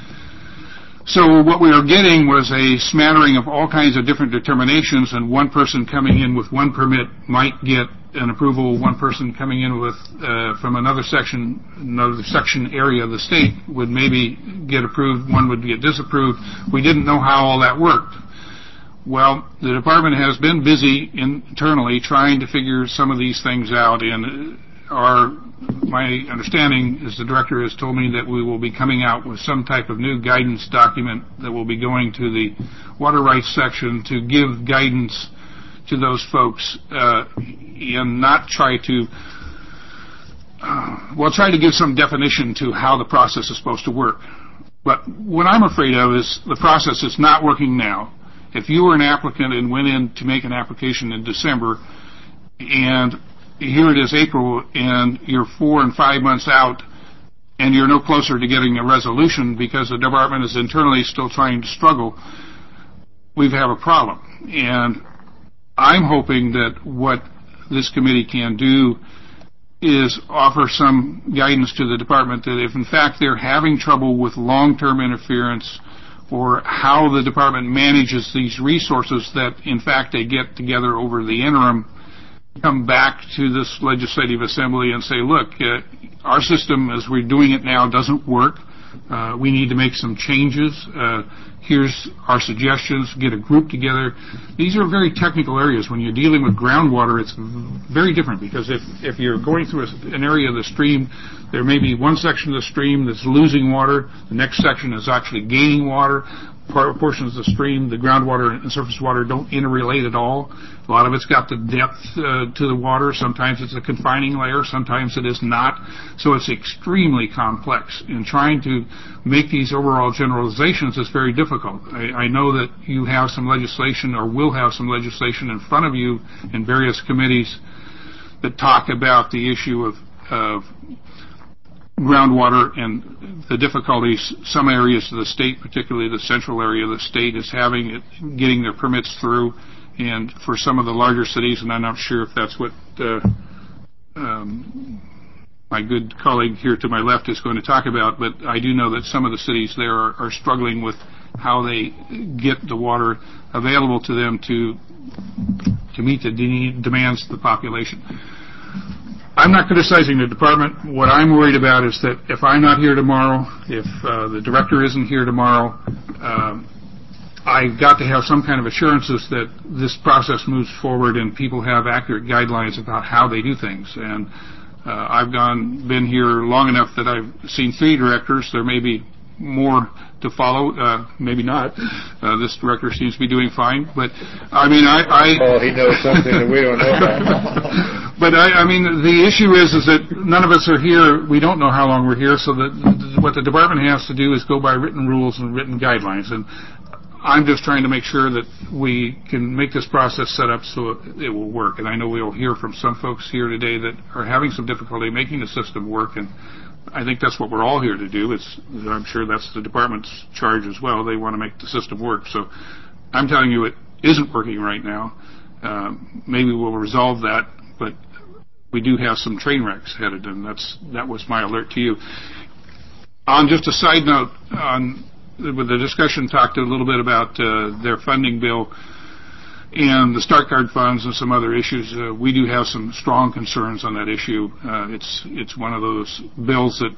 So what we were getting was a smattering of all kinds of different determinations, and one person coming in with one permit might get an approval, one person coming in with uh, from another section, another section area of the state would maybe get approved, one would get disapproved. We didn't know how all that worked. Well, the department has been busy internally trying to figure some of these things out, and our my understanding is the director has told me that we will be coming out with some type of new guidance document that will be going to the water rights section to give guidance to those folks uh, and not try to, uh, well, try to give some definition to how the process is supposed to work. But what I'm afraid of is the process is not working now. If you were an applicant and went in to make an application in December, and here it is April, and you're four and five months out, and you're no closer to getting a resolution because the department is internally still trying to struggle, we have a problem. And I'm hoping that what this committee can do is offer some guidance to the department that if in fact they're having trouble with long-term interference or how the department manages these resources, that in fact they get together over the interim, come back to this legislative assembly and say, look, uh, our system as we're doing it now doesn't work. Uh, we need to make some changes. Uh, here's our suggestions. Get a group together. These are very technical areas. When you're dealing with groundwater, it's very different because if, if you're going through a, an area of the stream, there may be one section of the stream that's losing water. The next section is actually gaining water. Portions of the stream, the groundwater and surface water don't interrelate at all. A lot of it's got the depth uh, to the water. Sometimes it's a confining layer. Sometimes it is not. So it's extremely complex. And trying to make these overall generalizations is very difficult. I, I know that you have some legislation or will have some legislation in front of you in various committees that talk about the issue of, of groundwater and the difficulties some areas of the state, particularly the central area of the state, is having it, getting their permits through. And for some of the larger cities, and I'm not sure if that's what uh, um, my good colleague here to my left is going to talk about, but I do know that some of the cities there are, are struggling with how they get the water available to them to to meet the de- demands of the population. I'm not criticizing the department. What I'm worried about is that if I'm not here tomorrow, if uh, the director isn't here tomorrow, um, I've got to have some kind of assurances that this process moves forward and people have accurate guidelines about how they do things. And uh, I've gone, been here long enough that I've seen three directors. There may be more to follow, uh, maybe not. Uh, this director seems to be doing fine, but I mean, I. I oh, he knows something that we don't know about. But I, I mean, the issue is, is that none of us are here. We don't know how long we're here, so that what the department has to do is go by written rules and written guidelines. And I'm just trying to make sure that we can make this process set up so it, it will work. And I know we'll hear from some folks here today that are having some difficulty making the system work, and I think that's what we're all here to do. It's, I'm sure that's the department's charge as well. They want to make the system work. So I'm telling you it isn't working right now. Um, maybe we'll resolve that, but we do have some train wrecks headed, and that's that was my alert to you. On just a side note, on with the discussion talked a little bit about uh, their funding bill and the Start Guard funds and some other issues. Uh, we do have some strong concerns on that issue. Uh, it's it's one of those bills that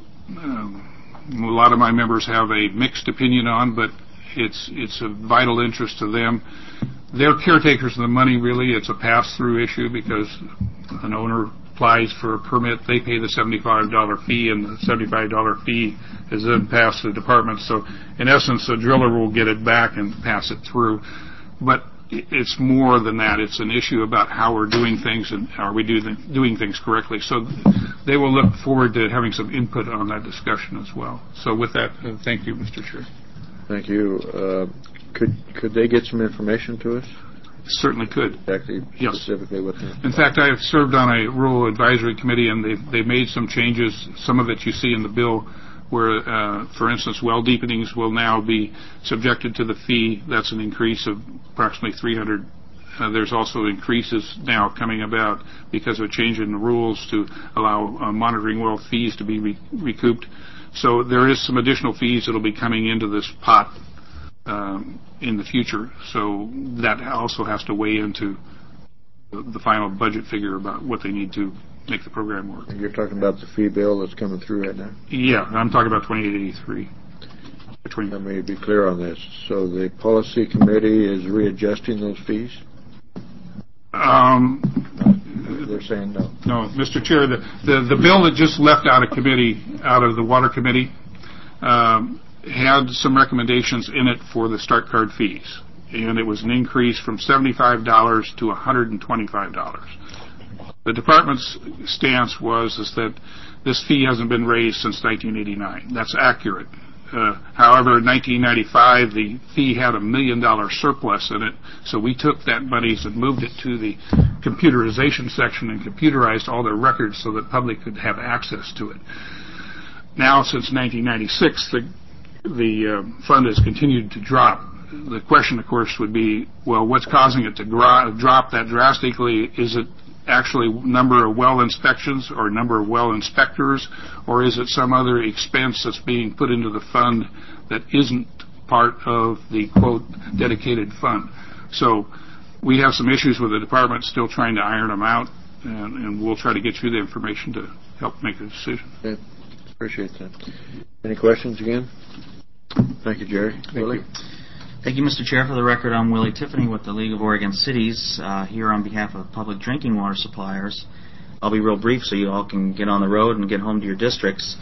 um, a lot of my members have a mixed opinion on, but it's it's a vital interest to them. They're caretakers of the money, really. It's a pass-through issue because an owner applies for a permit, they pay the seventy-five dollars fee, and the seventy-five dollars fee is then passed to the department. So, in essence, the driller will get it back and pass it through. But it's more than that. It's an issue about how we're doing things and are we do the, doing things correctly. So they will look forward to having some input on that discussion as well. So with that, uh, thank you, Mister Chair. Thank you. Uh, could could they get some information to us? Certainly could. Exactly. Yes. Specifically what they... In fact, I have served on a rural advisory committee, and they've, they've made some changes. Some of it you see in the bill where, uh, for instance, well deepenings will now be subjected to the fee. That's an increase of approximately three hundred Uh, there's also increases now coming about because of a change in the rules to allow uh, monitoring well fees to be re- recouped. So there is some additional fees that will be coming into this pot um, in the future. So that also has to weigh into the, the final budget figure about what they need to make the program work. You're talking about the fee bill that's coming through right now? Yeah, I'm talking about twenty-eight eighty-three. Let me be clear on this. So the policy committee is readjusting those fees? Um, They're saying no. No, Mister Chair, the, the, the bill that just left out of committee, out of the Water Committee, um, had some recommendations in it for the start card fees. And it was an increase from seventy-five dollars to one hundred twenty-five dollars. The department's stance was is that this fee hasn't been raised since nineteen eighty-nine. That's accurate. Uh, however, in nineteen ninety-five, the fee had a million dollar surplus in it, so we took that money and moved it to the computerization section and computerized all their records so that public could have access to it. Now, since nineteen ninety-six, the, the uh, fund has continued to drop. The question, of course, would be, well, what's causing it to gro- drop that drastically? Is it actually number of well inspections or number of well inspectors, or is it some other expense that's being put into the fund that isn't part of the, quote, dedicated fund? So we have some issues with the department, still trying to iron them out, and, and we'll try to get you the information to help make a decision. Okay. Appreciate that. Any questions again? Thank you, Jerry. Thank Willie? you. Thank you, Mister Chair. For the record, I'm Willie Tiffany with the League of Oregon Cities, uh, here on behalf of public drinking water suppliers. I'll be real brief so you all can get on the road and get home to your districts.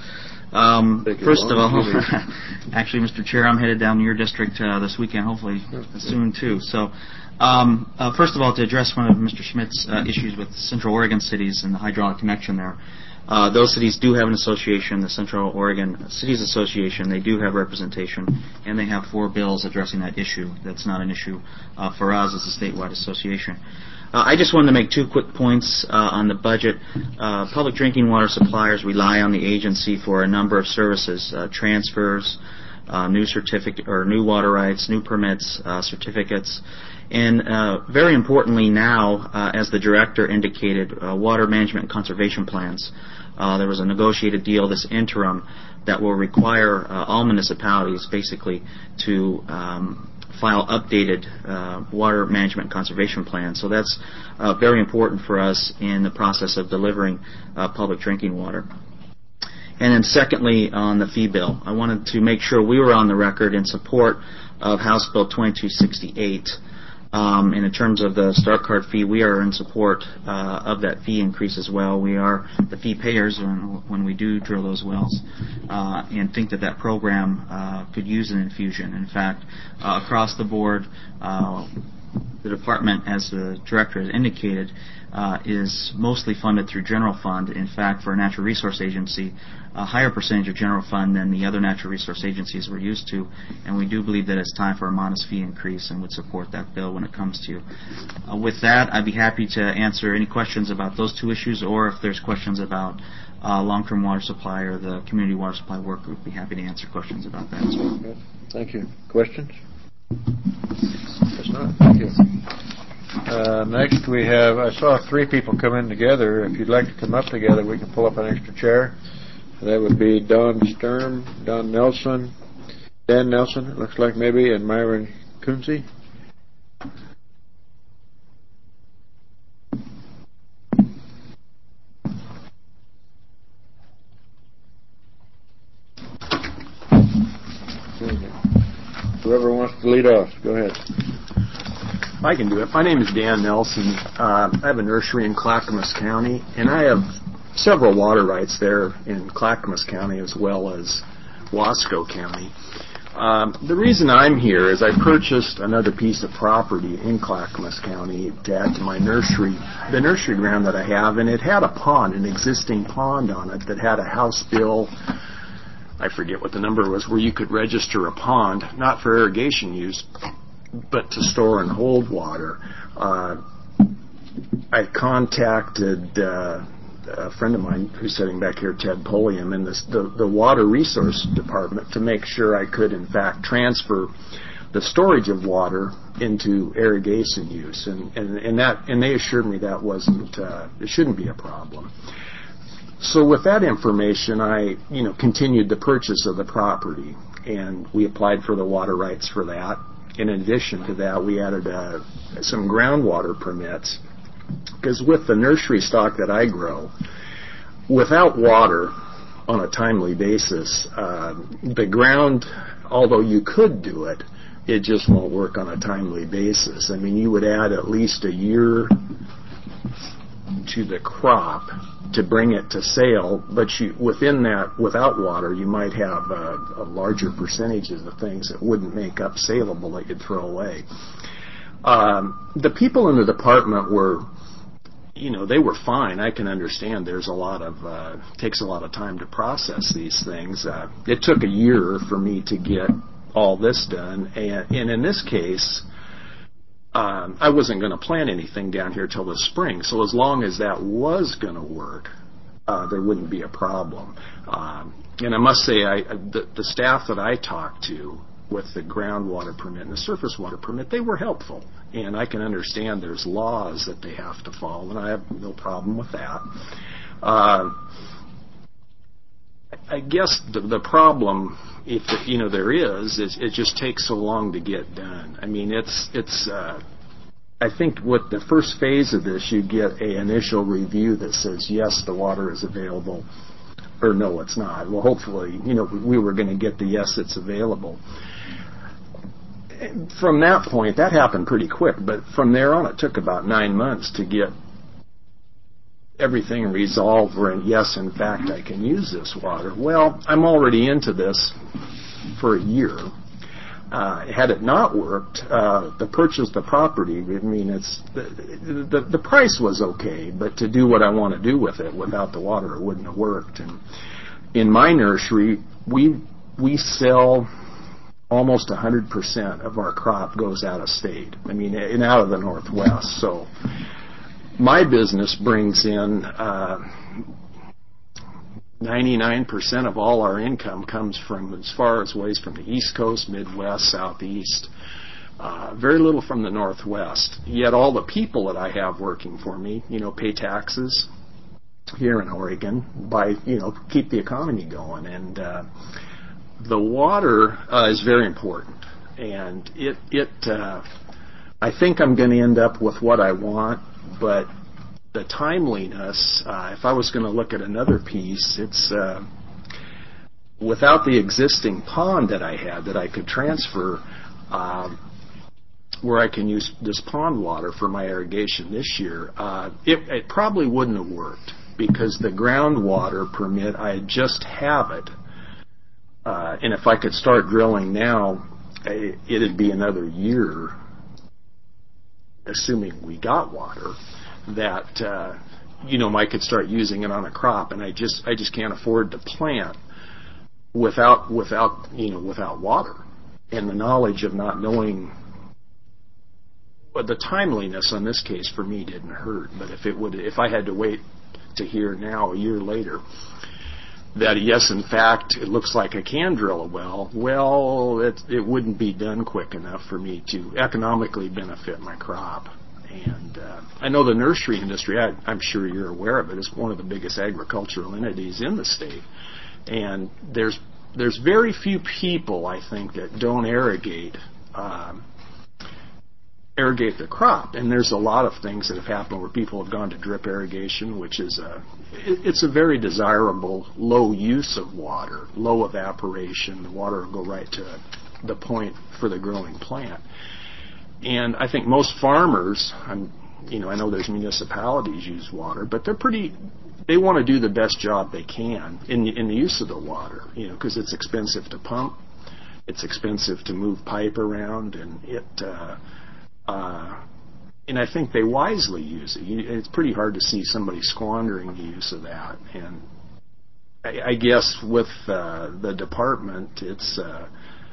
Um, first of all, actually, Mister Chair, I'm headed down to your district uh, this weekend, hopefully soon too. So, um, uh, first of all, to address one of Mister Schmidt's uh, issues with Central Oregon cities and the hydraulic connection there. Uh, those cities do have an association, the Central Oregon Cities Association. They do have representation, and they have four bills addressing that issue. That's not an issue uh, for us as a statewide association. Uh, I just wanted to make two quick points uh, on the budget. Uh, public drinking water suppliers rely on the agency for a number of services, uh, transfers, uh, new certificate or new water rights, new permits, uh, certificates. And uh, very importantly now, uh, as the director indicated, uh, water management and conservation plans. Uh, there was a negotiated deal this interim that will require uh, all municipalities basically to um, file updated uh, water management and conservation plans. So that's uh, very important for us in the process of delivering uh, public drinking water. And then secondly, on the fee bill, I wanted to make sure we were on the record in support of House Bill twenty-two sixty-eight. Um, and in terms of the start card fee, we are in support uh, of that fee increase as well. We are the fee payers when, when we do drill those wells, uh, and think that that program uh, could use an infusion. In fact, uh, across the board, uh, the department, as the director has indicated, uh, is mostly funded through general fund. In fact, for a natural resource agency, a higher percentage of general fund than the other natural resource agencies we're used to, and we do believe that it's time for a modest fee increase and would support that bill when it comes to you. Uh, with that, I'd be happy to answer any questions about those two issues, or if there's questions about uh, long-term water supply or the community water supply work group, be happy to answer questions about that as well. Okay. Thank you. Questions? Guess not. Thank you. Uh, next we have, I saw three people come in together. If you'd like to come up together, we can pull up an extra chair. That would be Don Sturm, Don Nelson, Dan Nelson, it looks like maybe, and Myron Kunze. Whoever wants to lead off, go ahead. I can do it. My name is Dan Nelson. Uh, I have a nursery in Clackamas County, and I have several water rights there in Clackamas County as well as Wasco County. Um, the reason I'm here is I purchased another piece of property in Clackamas County to add to my nursery, the nursery ground that I have, and it had a pond, an existing pond on it that had a House bill, I forget what the number was, where you could register a pond, not for irrigation use, but to store and hold water. Uh, I contacted uh, a friend of mine who's sitting back here, Ted Pulliam, in this, the, the Water Resource Department to make sure I could, in fact, transfer the storage of water into irrigation use, and, and, and that and they assured me that wasn't uh, it shouldn't be a problem. So with that information, I you know continued the purchase of the property, and we applied for the water rights for that. In addition to that, we added uh, some groundwater permits, because with the nursery stock that I grow, without water on a timely basis, uh, the ground, although you could do it, it just won't work on a timely basis. I mean, you would add at least a year to the crop to bring it to sale, but you, within that, without water, you might have a, a larger percentages of things that wouldn't make up saleable that you'd throw away. Um, the people in the department were, you know, they were fine. I can understand there's a lot of, uh, takes a lot of time to process these things. Uh, it took a year for me to get all this done, and, and in this case, um, I wasn't going to plant anything down here till the spring, so as long as that was going to work, uh, there wouldn't be a problem. Um, and I must say, I, the, the staff that I talked to with the groundwater permit and the surface water permit, they were helpful. And I can understand there's laws that they have to follow, and I have no problem with that. Uh, I guess the, the problem, if it, you know there is, is it just takes so long to get done. I mean, it's it's. Uh, I think with the first phase of this, you get a initial review that says yes, the water is available, or no, it's not. Well, hopefully, you know, we were going to get the yes, it's available. From that point, that happened pretty quick, but from there on, it took about nine months to get everything resolved where, yes, in fact, I can use this water. Well, I'm already into this for a year. Uh, had it not worked, uh, the purchase of the property, I mean, it's the, the, the price was okay, but to do what I want to do with it without the water, it wouldn't have worked. And in my nursery, we we sell almost one hundred percent of our crop goes out of state. I mean, and out of the Northwest. So my business brings in uh, ninety-nine percent of all our income comes from as far as ways from the East Coast, Midwest, Southeast. Uh, very little from the Northwest. Yet all the people that I have working for me, you know, pay taxes here in Oregon by, you know, keep the economy going. And uh, the water uh, is very important. And it, it uh, I think I'm going to end up with what I want, but the timeliness, uh, if I was going to look at another piece, it's uh, without the existing pond that I had that I could transfer, uh, where I can use this pond water for my irrigation this year, uh, it, it probably wouldn't have worked because the groundwater permit, I just have it. Uh, and if I could start drilling now, it, it'd be another year, assuming we got water, that uh, you know I could start using it on a crop, and I just I just can't afford to plant without without you know without water, and the knowledge of not knowing. But the timeliness on this case for me didn't hurt. But if it would, if I had to wait to hear now a year later that yes, in fact, it looks like I can drill a well, well, it it wouldn't be done quick enough for me to economically benefit my crop. And uh, I know the nursery industry, I, I'm sure you're aware of it, is one of the biggest agricultural entities in the state. And there's there's very few people, I think, that don't irrigate um, irrigate the crop. And there's a lot of things that have happened where people have gone to drip irrigation, which is a it, it's a very desirable low use of water, low evaporation. The water will go right to the point for the growing plant. And I think most farmers, I'm, you know, I know there's municipalities use water, but they're pretty, they want to do the best job they can in, in the use of the water, you know, because it's expensive to pump, it's expensive to move pipe around, and it, uh, uh, and I think they wisely use it. You, it's pretty hard to see somebody squandering the use of that. And I, I guess with uh, the department, it's uh,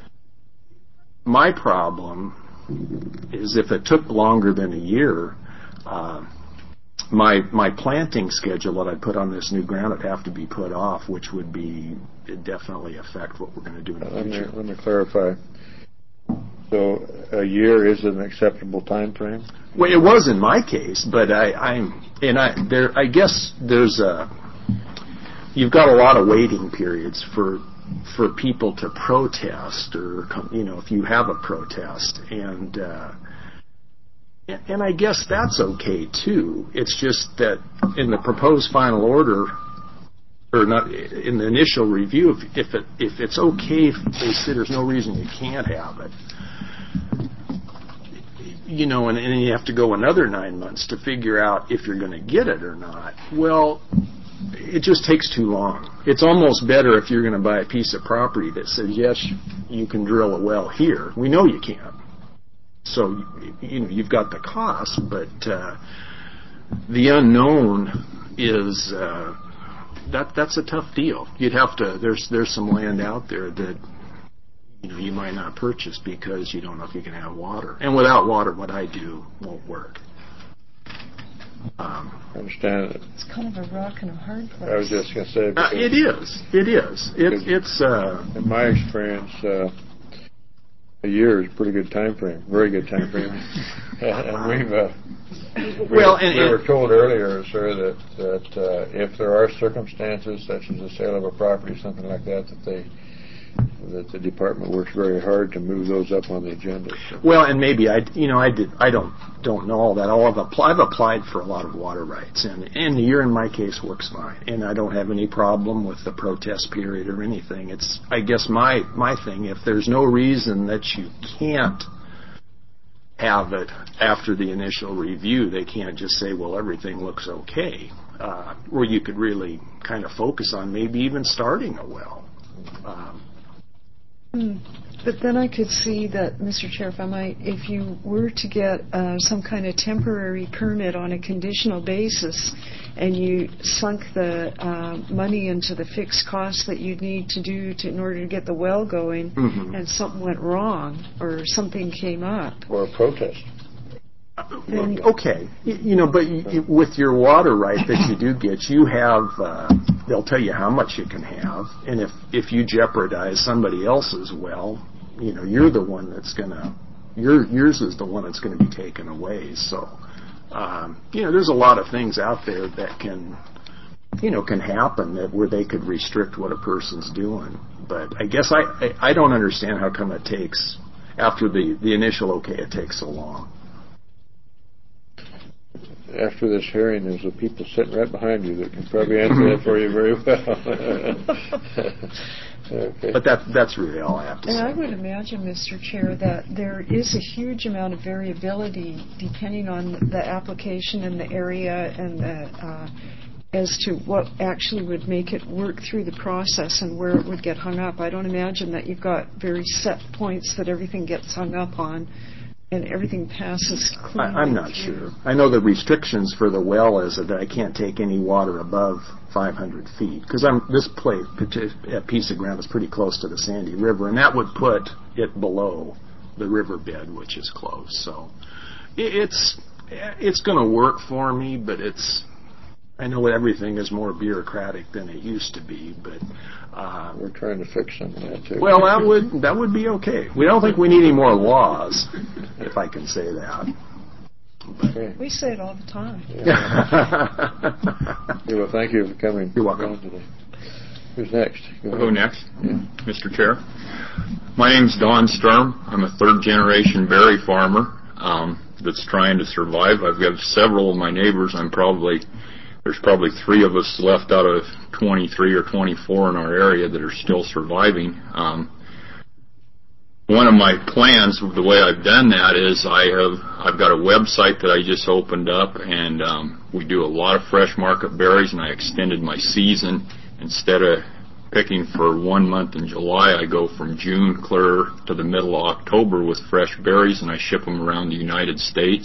my problem is if it took longer than a year, uh, my my planting schedule that I put on this new ground would have to be put off, which would be it'd definitely affect what we're going to do in the let future. Me, let me clarify. So a year is an acceptable time frame? Well, it was in my case, but I, I'm, and I, there, I guess there's a, you've got a lot of waiting periods for, for people to protest, or, you know, if you have a protest, and, uh, and I guess that's okay too. It's just that in the proposed final order, or not in the initial review, if, if it if it's okay, if they say there's no reason you can't have it, you know, and, and you have to go another nine months to figure out if you're going to get it or not. Well, it just takes too long. It's almost better if you're going to buy a piece of property that says, yes, you can drill a well here. We know you can't. So, you know, you've got the cost, but uh, the unknown is uh, that that's a tough deal. You'd have to. There's there's some land out there that, you know, you might not purchase because you don't know if you can have water. And without water, what I do won't work. Um, I understand it. It's kind of a rock and a hard place. I was just going to say. Uh, it is. It is. It, it's. Uh, in my experience, uh, a year is a pretty good time frame. Very good time frame. And we've. Uh, we, well, and, we and, were told earlier, sir, that that uh, if there are circumstances such as the sale of a property, something like that, that they. that the department works very hard to move those up on the agenda. So. Well, and maybe I, you know, I did. I don't don't know all that. All I've applied, I've applied for a lot of water rights, and and the year in my case works fine, and I don't have any problem with the protest period or anything. It's, I guess, my my thing. If there's no reason that you can't have it after the initial review, they can't just say, well, everything looks okay. Uh, or you could really kind of focus on maybe even starting a well. Um, Hmm. But then I could see that, Mister Chair, if I might, if you were to get uh, some kind of temporary permit on a conditional basis and you sunk the uh, money into the fixed costs that you'd need to do to, in order to get the well going, mm-hmm. and something went wrong or something came up. Or a protest. Then, okay, you, you know, but you, with your water right that you do get, you have, uh, they'll tell you how much you can have, and if, if you jeopardize somebody else's well, you know, you're the one that's going to, your yours is the one that's going to be taken away. So, um, you know, there's a lot of things out there that can, you know, can happen that where they could restrict what a person's doing. But I guess I, I, I don't understand how come it takes, after the, the initial okay, it takes so long. After this hearing, there's a people sitting right behind you that can probably answer that for you very well. Okay. But that that's really all I have to and say. I would imagine, Mister Chair, that there is a huge amount of variability depending on the application and the area and the, uh, as to what actually would make it work through the process and where it would get hung up. I don't imagine that you've got very set points that everything gets hung up on and everything passes cleanly. I, I'm not through. sure. I know the restrictions for the well is that I can't take any water above five hundred feet because I'm this place, a piece of ground is pretty close to the Sandy River, and that would put it below the riverbed, which is close. So it, it's it's going to work for me, but it's. I know everything is more bureaucratic than it used to be, but uh, we're trying to fix some of that too. Well, that would that would be okay. We don't think we need any more laws, if I can say that. Okay. We say it all the time. Yeah. Yeah, well, thank you for coming. You're welcome. Today. Who's next? Go I'll go next, yeah. Mister Chair. My name's Don Sturm. I'm a third-generation berry farmer um, that's trying to survive. I've got several of my neighbors. I'm probably There's probably three of us left out of twenty-three or twenty-four in our area that are still surviving. Um, one of my plans, the way I've done that, is I have I've got a website that I just opened up, and um, we do a lot of fresh market berries, and I extended my season. Instead of picking for one month in July, I go from June clear to the middle of October with fresh berries, and I ship them around the United States.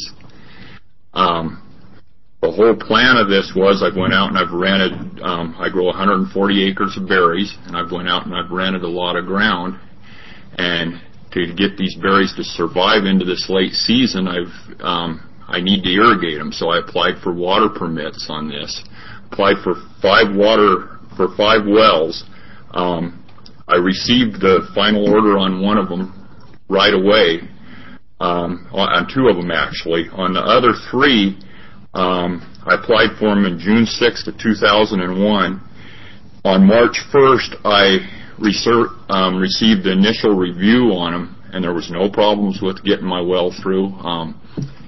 Um, The whole plan of this was I went out and I've rented, um, I grow one hundred forty acres of berries, and I've went out and I've rented a lot of ground. And to get these berries to survive into this late season, I've um, I need to irrigate them. So I applied for water permits on this. Applied for five water, for five wells. Um, I received the final order on one of them right away. um, on, on two of them actually. On the other three, um, I applied for them in June sixth of two thousand one. On March first, I reser- um, received the initial review on them, and there was no problems with getting my well through. Um,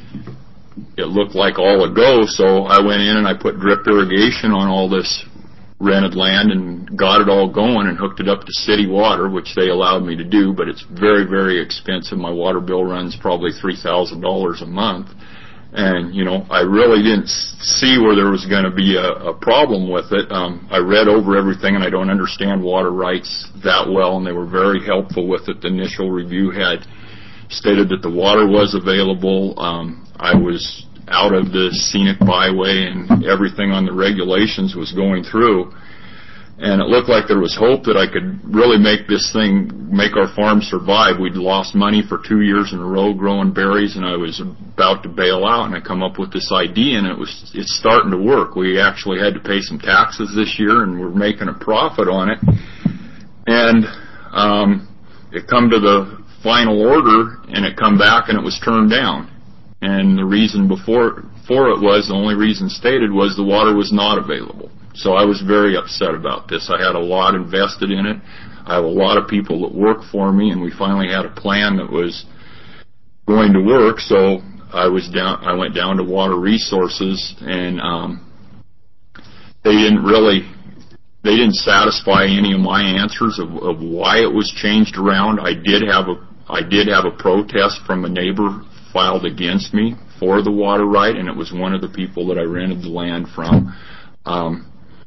it looked like all a go, so I went in and I put drip irrigation on all this rented land and got it all going and hooked it up to city water, which they allowed me to do, but it's very, very expensive. My water bill runs probably three thousand dollars a month. And, you know, I really didn't see where there was going to be a, a problem with it. Um, I read over everything, and I don't understand water rights that well, and they were very helpful with it. The initial review had stated that the water was available. Um, I was out of the scenic byway, and everything on the regulations was going through. And it looked like there was hope that I could really make this thing, make our farm survive. We'd lost money for two years in a row growing berries, and I was about to bail out, and I come up with this idea, and it was it's starting to work. We actually had to pay some taxes this year, and we're making a profit on it. And um, it come to the final order, and it come back, and it was turned down. And the reason before for it was, the only reason stated was the water was not available. So I was very upset about this. I had a lot invested in it. I have a lot of people that work for me, and we finally had a plan that was going to work. So I was down. I went down to Water Resources, and um, they didn't really, they didn't satisfy any of my answers of, of why it was changed around. I did have a, I did have a protest from a neighbor filed against me for the water right, and it was one of the people that I rented the land from. Um,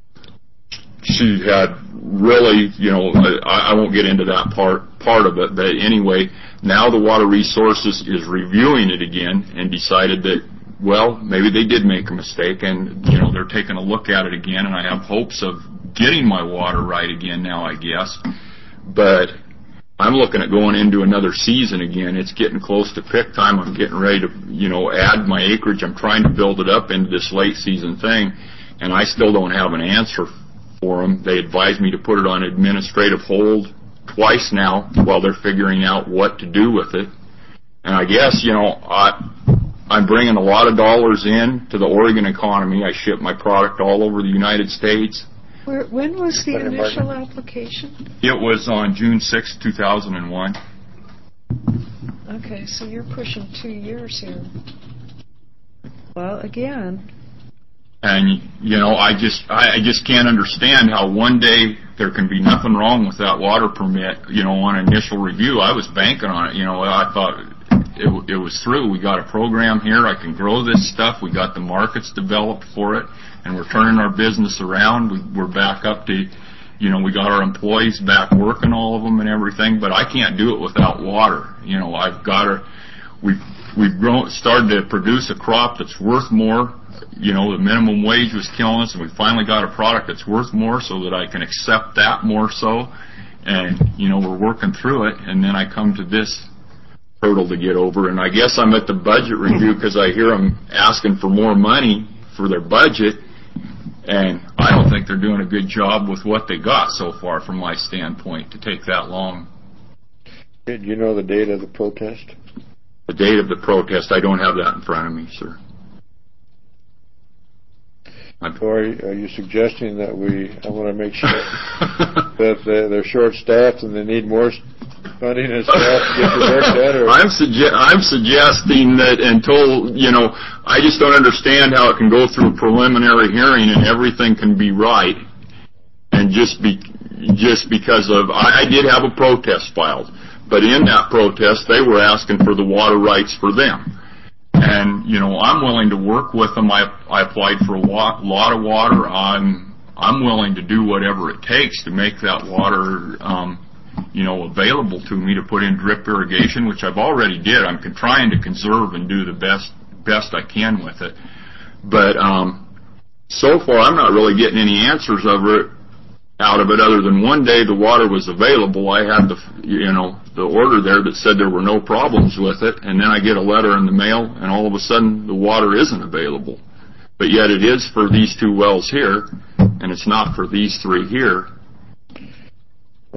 she had really, you know, I, I won't get into that part part of it, but anyway, now the Water Resources is reviewing it again and decided that, well, maybe they did make a mistake, and, you know, they're taking a look at it again, and I have hopes of getting my water right again now, I guess. But I'm looking at going into another season again. It's getting close to pick time. I'm getting ready to, you know, add my acreage. I'm trying to build it up into this late season thing, and I still don't have an answer for them. They advised me to put it on administrative hold twice now while they're figuring out what to do with it. And I guess, you know, I, I'm bringing a lot of dollars in to the Oregon economy. I ship my product all over the United States. Where, when was the initial application? It was on June sixth, two thousand one. Okay, so you're pushing two years here. Well, again... And, you know, I just I just can't understand how one day there can be nothing wrong with that water permit, you know, on initial review. I was banking on it. You know, I thought it, it was through. We got a program here. I can grow this stuff. We got the markets developed for it, and we're turning our business around. We, we're back up to, you know, we got our employees back working, all of them and everything, but I can't do it without water. You know, I've got to, we've, we've grown, started to produce a crop that's worth more. You know, the minimum wage was killing us, and we finally got a product that's worth more so that I can accept that more so. And, you know, we're working through it, and then I come to this hurdle to get over. And I guess I'm at the budget review because I hear them asking for more money for their budget, and I don't think they're doing a good job with what they got so far from my standpoint to take that long. Do you know the date of the protest? The date of the protest, I don't have that in front of me, sir. Or are you suggesting that we, I want to make sure that they're short-staffed and they need more funding and staff to get the work done? Or? I'm, suge- I'm suggesting that until, you know, I just don't understand how it can go through a preliminary hearing and everything can be right. And just be, just because of, I, I did have a protest filed, but in that protest they were asking for the water rights for them. And, you know, I'm willing to work with them. I, I applied for a lot, lot of water. I'm, I'm willing to do whatever it takes to make that water, um, you know, available to me to put in drip irrigation, which I've already did. I'm trying to conserve and do the best, best I can with it. But, um, so far I'm not really getting any answers over it, out of it, other than one day the water was available. I had the, you know, the order there that said there were no problems with it, and then I get a letter in the mail, and all of a sudden the water isn't available. But yet it is for these two wells here, and it's not for these three here. Well,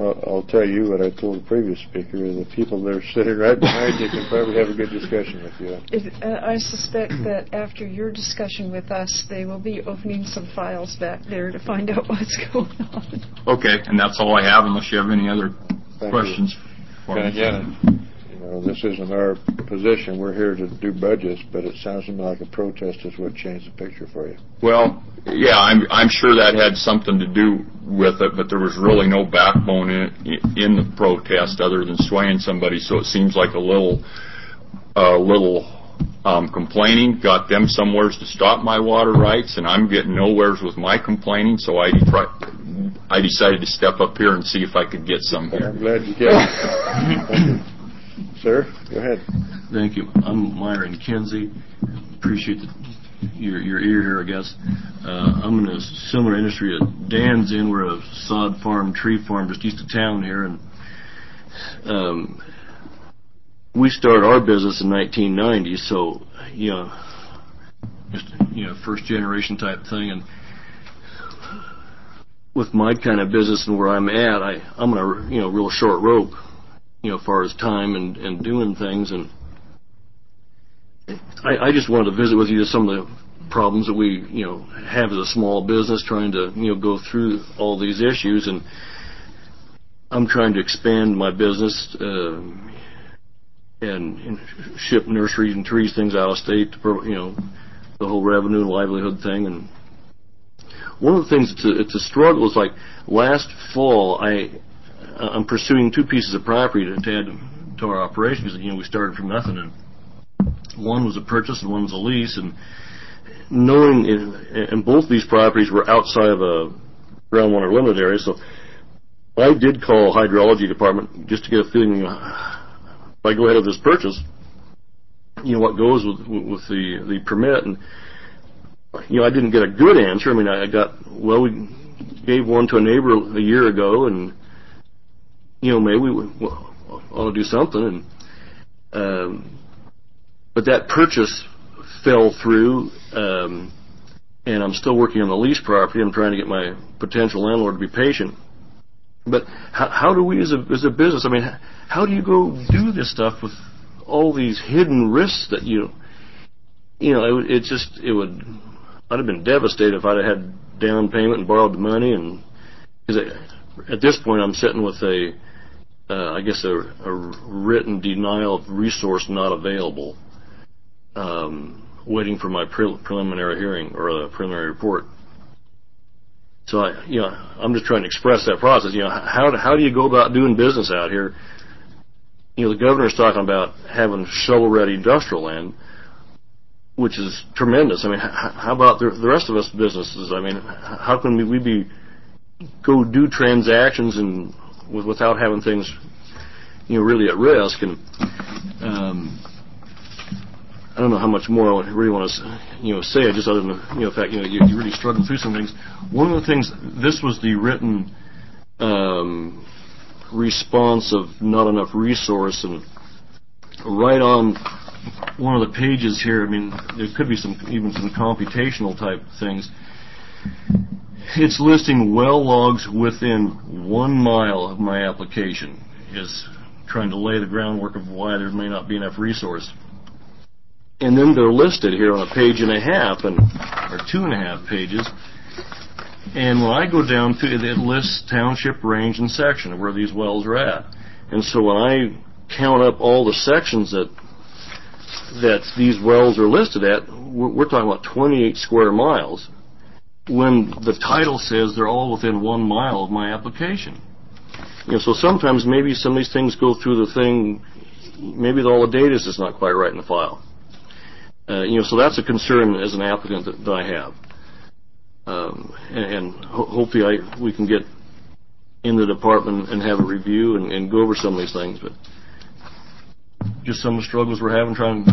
I'll, I'll tell you what I told the previous speaker. The people that are sitting right behind you can probably have a good discussion with you. If, uh, I suspect that after your discussion with us, they will be opening some files back there to find out what's going on. Okay, and that's all I have unless you have any other Thank questions you. for And me. again, you know, this isn't our position. We're here to do budgets, but it sounds to me like a protest is what changed the picture for you. Well, yeah, I'm I'm sure that had something to do with it, but there was really no backbone in it, in the protest other than swaying somebody. So it seems like a little, a little um, complaining got them somewheres to stop my water rights, and I'm getting nowheres with my complaining. So I I decided to step up here and see if I could get some here. I'm glad you did. Thank you. Sir, go ahead. Thank you. I'm Myron Kinsey. Appreciate the, your your ear here, I guess. Uh, I'm in a similar industry that Dan's in. We're a sod farm, tree farm just east of town here, and um, we started our business in nineteen ninety. So, you know, just you know, first generation type thing. And with my kind of business and where I'm at, I I'm on a you know real short rope, you know, as far as time and, and doing things. And I, I just wanted to visit with you some of the problems that we, you know, have as a small business trying to, you know, go through all these issues. And I'm trying to expand my business uh, and, and ship nurseries and trees, things out of state, to, you know, the whole revenue and livelihood thing. And one of the things, it's a, it's a struggle, is like last fall, I, I'm pursuing two pieces of property to, to add to our operation because, you know, we started from nothing. And one was a purchase and one was a lease. And knowing, it, and both these properties were outside of a groundwater limited area, so I did call hydrology department just to get a feeling, you know, if I go ahead with this purchase, you know, what goes with, with the, the permit. And, you know, I didn't get a good answer. I mean, I got, well, we gave one to a neighbor a year ago, and, you know, maybe we ought to do something. And, um, but that purchase fell through, um, and I'm still working on the lease property. I'm trying to get my potential landlord to be patient. But how, how do we, as a, as a business, I mean, how do you go do this stuff with all these hidden risks that you, you know, it, it just, it would, I'd have been devastated if I'd have had down payment and borrowed the money. And because at this point I'm sitting with a, uh, I guess, a, a written denial of resource not available, um, waiting for my pre- preliminary hearing or a preliminary report. So I, you know, I'm just trying to express that process. You know, how do, how do you go about doing business out here? You know, the governor's talking about having shovel-ready industrial land, which is tremendous. I mean, how about the, the rest of us businesses? I mean, how can we, we be go do transactions and with, without having things, you know, really at risk? And um, I don't know how much more I really want to, you know, say. Just other than, you know, the fact, you know, you, you really struggle through some things. One of the things, this was the written um, response of not enough resource, and right on one of the pages here, I mean, there could be some, even some computational type things. It's listing well logs within one mile of my application, is trying to lay the groundwork of why there may not be enough resource. And then they're listed here on a page and a half, and or two and a half pages. And when I go down to it, it lists township, range, and section of where these wells are at. And so when I count up all the sections that that these wells are listed at, we're, we're talking about twenty-eight square miles, when the title says they're all within one mile of my application. You know, so sometimes maybe some of these things go through the thing, maybe all the data is just not quite right in the file. Uh, you know, so that's a concern as an applicant that, that I have. Um, and and ho- hopefully I, we can get in the department and have a review and, and go over some of these things. But just some of the struggles we're having trying to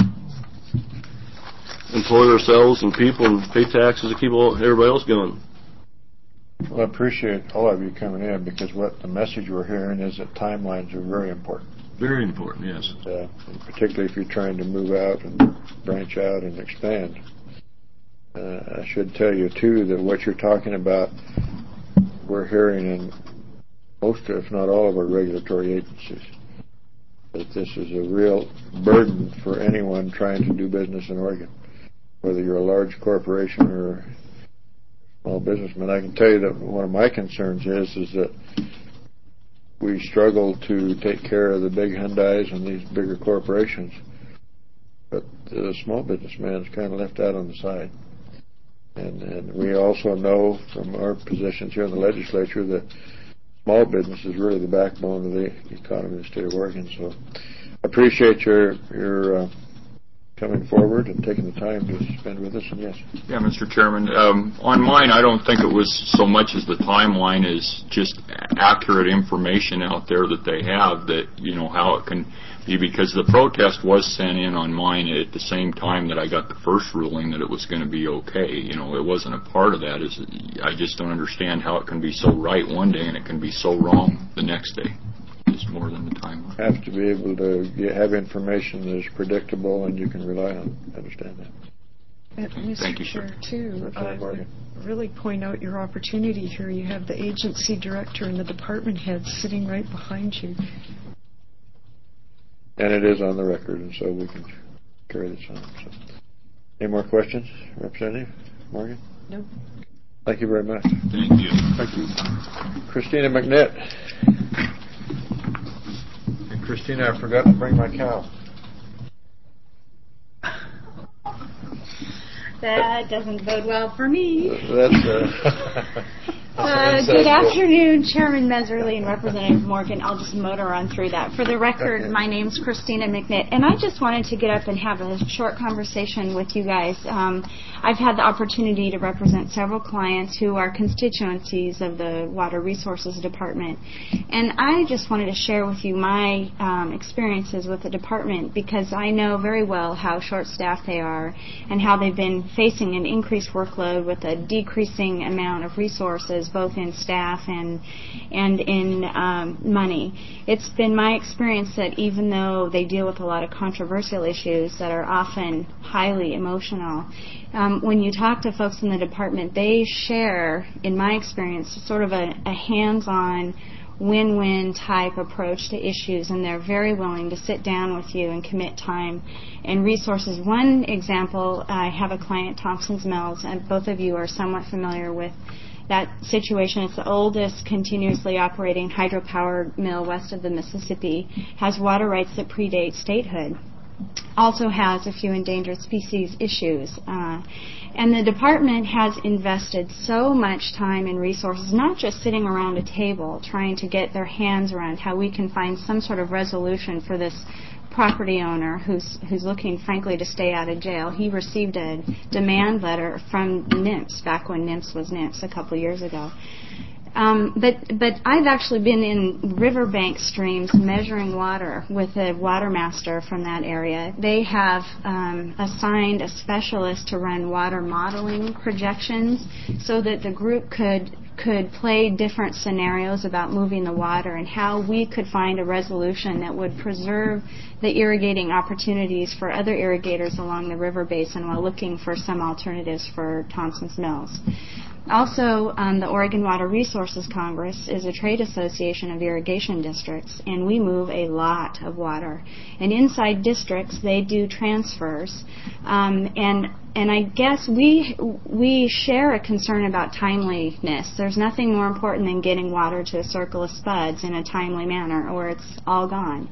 employ ourselves and people and pay taxes to keep all, everybody else going. Well, I appreciate all of you coming in, because what the message we're hearing is that timelines are very important. Very important, yes. And, uh, and particularly if you're trying to move out and branch out and expand. Uh, I should tell you, too, that what you're talking about, we're hearing in most, if not all, of our regulatory agencies. That this is a real burden for anyone trying to do business in Oregon, whether you're a large corporation or a small businessman. I can tell you that one of my concerns is is that we struggle to take care of the big Hyundais and these bigger corporations, but the small businessman is kind of left out on the side. And, and we also know from our positions here in the legislature that small business is really the backbone of the economy of the state of Oregon. So I appreciate your your uh, coming forward and taking the time to spend with us. And yes. Yeah, Mister Chairman. Um, on mine, I don't think it was so much as the timeline is just accurate information out there that they have that, you know, how it can be, because the protest was sent in on mine at the same time that I got the first ruling that it was going to be okay. You know, it wasn't a part of that. Is I just don't understand how it can be so right one day and it can be so wrong the next day. Just more than the timeline. Have to be able to get, have information that is predictable and you can rely on. I understand that. Uh, Mister Thank you, Chair, sir. too, I would really point out your opportunity here. You have the agency director and the department head sitting right behind you. And it is on the record, and so we can carry this on. So. Any more questions, Representative Morgan? No. Thank you very much. Thank you. Thank you. Christina McNitt. And Christina, I forgot to bring my cow. That doesn't bode well for me. That's, uh, uh, good afternoon, Chairman Meserly and Representative Morgan. I'll just motor on through that. For the record, my name's Christina McNitt, and I just wanted to get up and have a short conversation with you guys. Um, I've had the opportunity to represent several clients who are constituencies of the Water Resources Department, and I just wanted to share with you my um, experiences with the department, because I know very well how short-staffed they are and how they've been facing an increased workload with a decreasing amount of resources, both in staff and and in um, money. It's been my experience that even though they deal with a lot of controversial issues that are often highly emotional, um, when you talk to folks in the department, they share, in my experience, sort of a, a hands-on win-win type approach to issues, and they're very willing to sit down with you and commit time and resources. One example, I have a client, Thompson's Mills, and both of you are somewhat familiar with that situation. It's the oldest continuously operating hydropower mill west of the Mississippi, has water rights that predate statehood, also has a few endangered species issues. Uh, and the department has invested so much time and resources, not just sitting around a table trying to get their hands around how we can find some sort of resolution for this property owner who's who's looking, frankly, to stay out of jail. He received a demand letter from NIMS back when NIMS was NIMS a couple years ago. Um, but but I've actually been in riverbank streams measuring water with a water master from that area. They have um, assigned a specialist to run water modeling projections so that the group could could play different scenarios about moving the water and how we could find a resolution that would preserve the irrigating opportunities for other irrigators along the river basin while looking for some alternatives for Thompson's Mills. Also, um, the Oregon Water Resources Congress is a trade association of irrigation districts, and we move a lot of water. And inside districts, they do transfers. Um, and and I guess we we share a concern about timeliness. There's nothing more important than getting water to a circle of spuds in a timely manner, or it's all gone.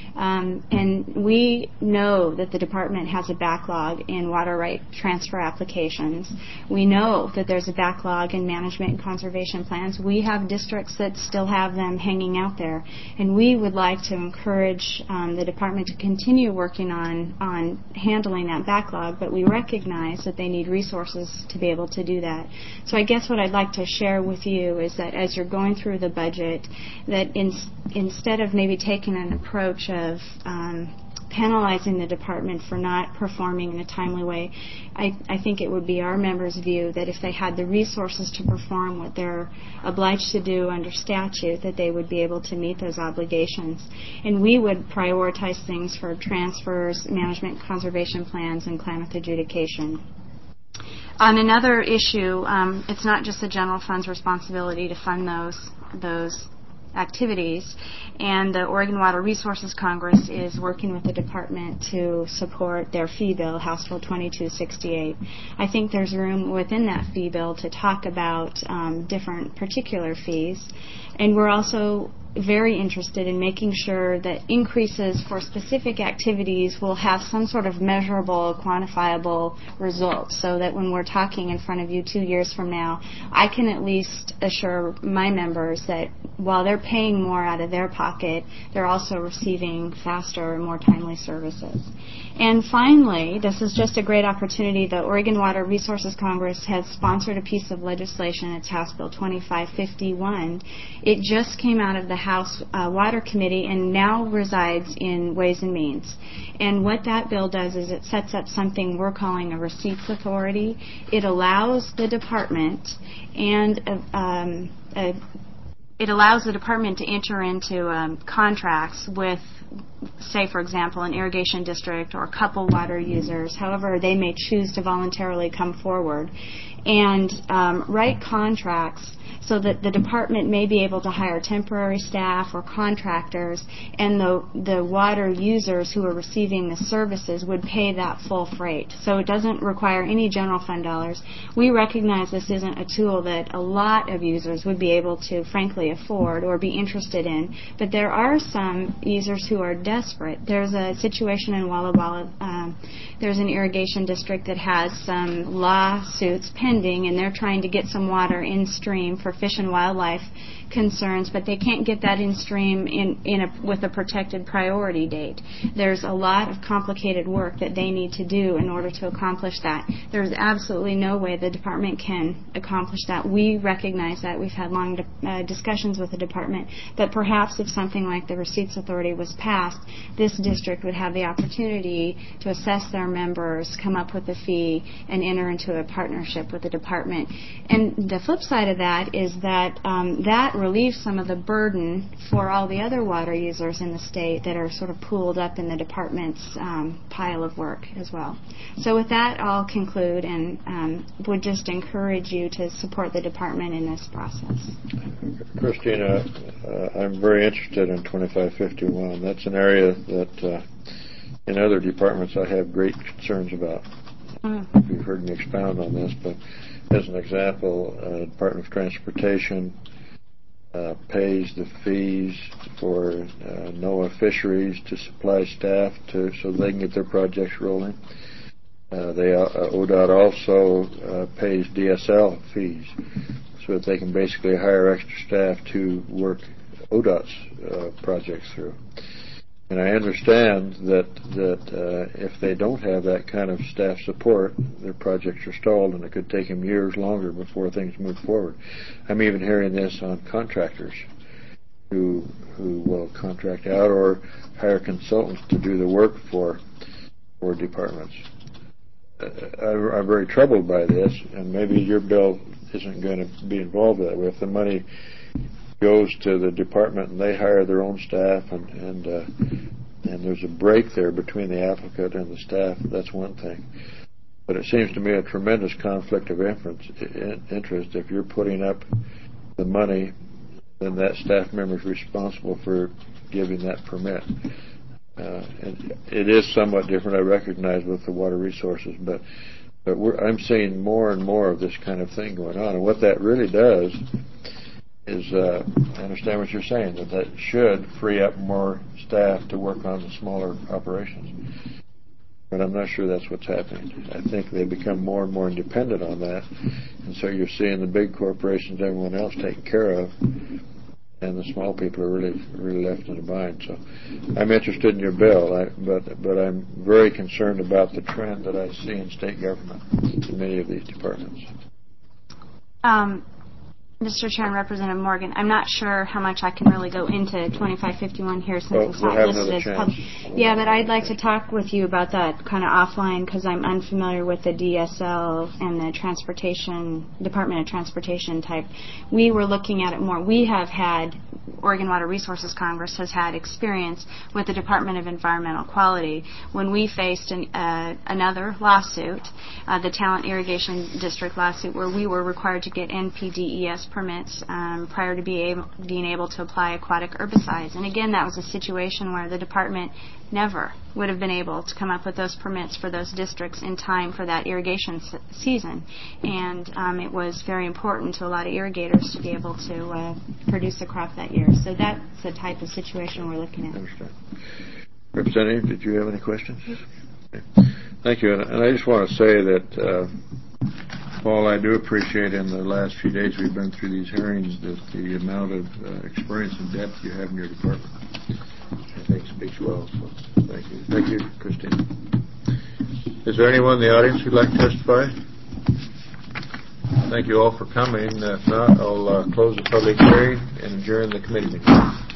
Um, and we know that the department has a backlog in water right transfer applications. We know that there's a backlog in management and conservation plans. We have districts that still have them hanging out there. And we would like to encourage um, the department to continue working on, on handling that backlog, but we recognize that they need resources to be able to do that. So I guess what I'd like to share with you is that as you're going through the budget, that in, instead of maybe taking an approach of of um, penalizing the department for not performing in a timely way, I, I think it would be our members' view that if they had the resources to perform what they're obliged to do under statute, that they would be able to meet those obligations. And we would prioritize things for transfers, management conservation plans, and climate adjudication. On another issue, um, it's not just the general fund's responsibility to fund those those activities, and the Oregon Water Resources Congress is working with the department to support their fee bill, House Bill twenty-two sixty-eight. I think there's room within that fee bill to talk about um, different particular fees, and we're also very interested in making sure that increases for specific activities will have some sort of measurable, quantifiable results, so that when we're talking in front of you two years from now, I can at least assure my members that while they're paying more out of their pocket, they're also receiving faster and more timely services. And finally, this is just a great opportunity. The Oregon Water Resources Congress has sponsored a piece of legislation. It's House Bill twenty-five fifty-one. It just came out of the House uh, Water Committee and now resides in Ways and Means. And what that bill does is it sets up something we're calling a receipts authority. It allows the department and uh, um, a It allows the department to enter into um, contracts with, say, for example, an irrigation district or a couple water users, however they may choose to voluntarily come forward, and um, write contracts so that the department may be able to hire temporary staff or contractors, and the the water users who are receiving the services would pay that full freight. So it doesn't require any general fund dollars. We recognize this isn't a tool that a lot of users would be able to, frankly, afford or be interested in, but there are some users who are desperate. There's a situation in Walla Walla. Um, there's an irrigation district that has some lawsuits pending, and they're trying to get some water in stream for fish and wildlife concerns, but they can't get that in stream in, in a, with a protected priority date. There's a lot of complicated work that they need to do in order to accomplish that. There's absolutely no way the department can accomplish that. We recognize that. We've had long uh, discussions with the department, but perhaps if something like the Receipts Authority was passed, this district would have the opportunity to assess their members, come up with a fee, and enter into a partnership with the department. And the flip side of that is that um, that relieves some of the burden for all the other water users in the state that are sort of pooled up in the department's um, pile of work as well. So with that, I'll conclude and um, would just encourage you to support the department in this process. Christina, uh, I'm very interested in twenty-five fifty-one. That's an area that uh, in other departments I have great concerns about. Mm. You've heard me expound on this, but as an example, uh, Department of Transportation Uh, pays the fees for uh, NOAA Fisheries to supply staff to so they can get their projects rolling. Uh, they uh, O D O T also uh, pays D S L fees so that they can basically hire extra staff to work O D O T's uh, projects through. And I understand that that uh, if they don't have that kind of staff support, their projects are stalled, and it could take them years longer before things move forward. I'm even hearing this on contractors who who will contract out or hire consultants to do the work for for departments. Uh, I, I'm very troubled by this, and maybe your bill isn't going to be involved with that way. If the money goes to the department and they hire their own staff, and and uh, and there's a break there between the applicant and the staff, that's one thing. But it seems to me a tremendous conflict of interest. If you're putting up the money, then that staff member is responsible for giving that permit. Uh, and it is somewhat different, I recognize, with the water resources, but but we're, I'm seeing more and more of this kind of thing going on. And what that really does is, uh, I understand what you're saying, that that should free up more staff to work on the smaller operations. But I'm not sure that's what's happening. I think they become more and more independent on that, and so you're seeing the big corporations, everyone else taken care of, and the small people are really, really left in a bind. So I'm interested in your bill, I, but but I'm very concerned about the trend that I see in state government in many of these departments. Um. Mister Chair and Representative Morgan, I'm not sure how much I can really go into twenty-five fifty-one here since well, it's we'll not listed as public. Yeah, but I'd like to talk with you about that kind of offline because I'm unfamiliar with the D S L and the Transportation, Department of Transportation type. We were looking at it more. We have had Oregon Water Resources Congress has had experience with the Department of Environmental Quality. When we faced an, uh, another lawsuit, uh, the Talent Irrigation District lawsuit, where we were required to get N P D E S permits um, prior to be able, being able to apply aquatic herbicides. And again, that was a situation where the department never would have been able to come up with those permits for those districts in time for that irrigation se- season. And um, it was very important to a lot of irrigators to be able to uh, produce a crop that year. So that's the type of situation we're looking at. I understand. Representative, did you have any questions? Okay. Thank you. And, and I just want to say that, uh, Paul, I do appreciate in the last few days we've been through these hearings that the amount of uh, experience and depth you have in your department, I think, speaks well. So thank you. Thank you, Christine. Is there anyone in the audience who'd like to testify? Thank you all for coming. If not, I'll uh, close the public hearing and adjourn the committee meeting.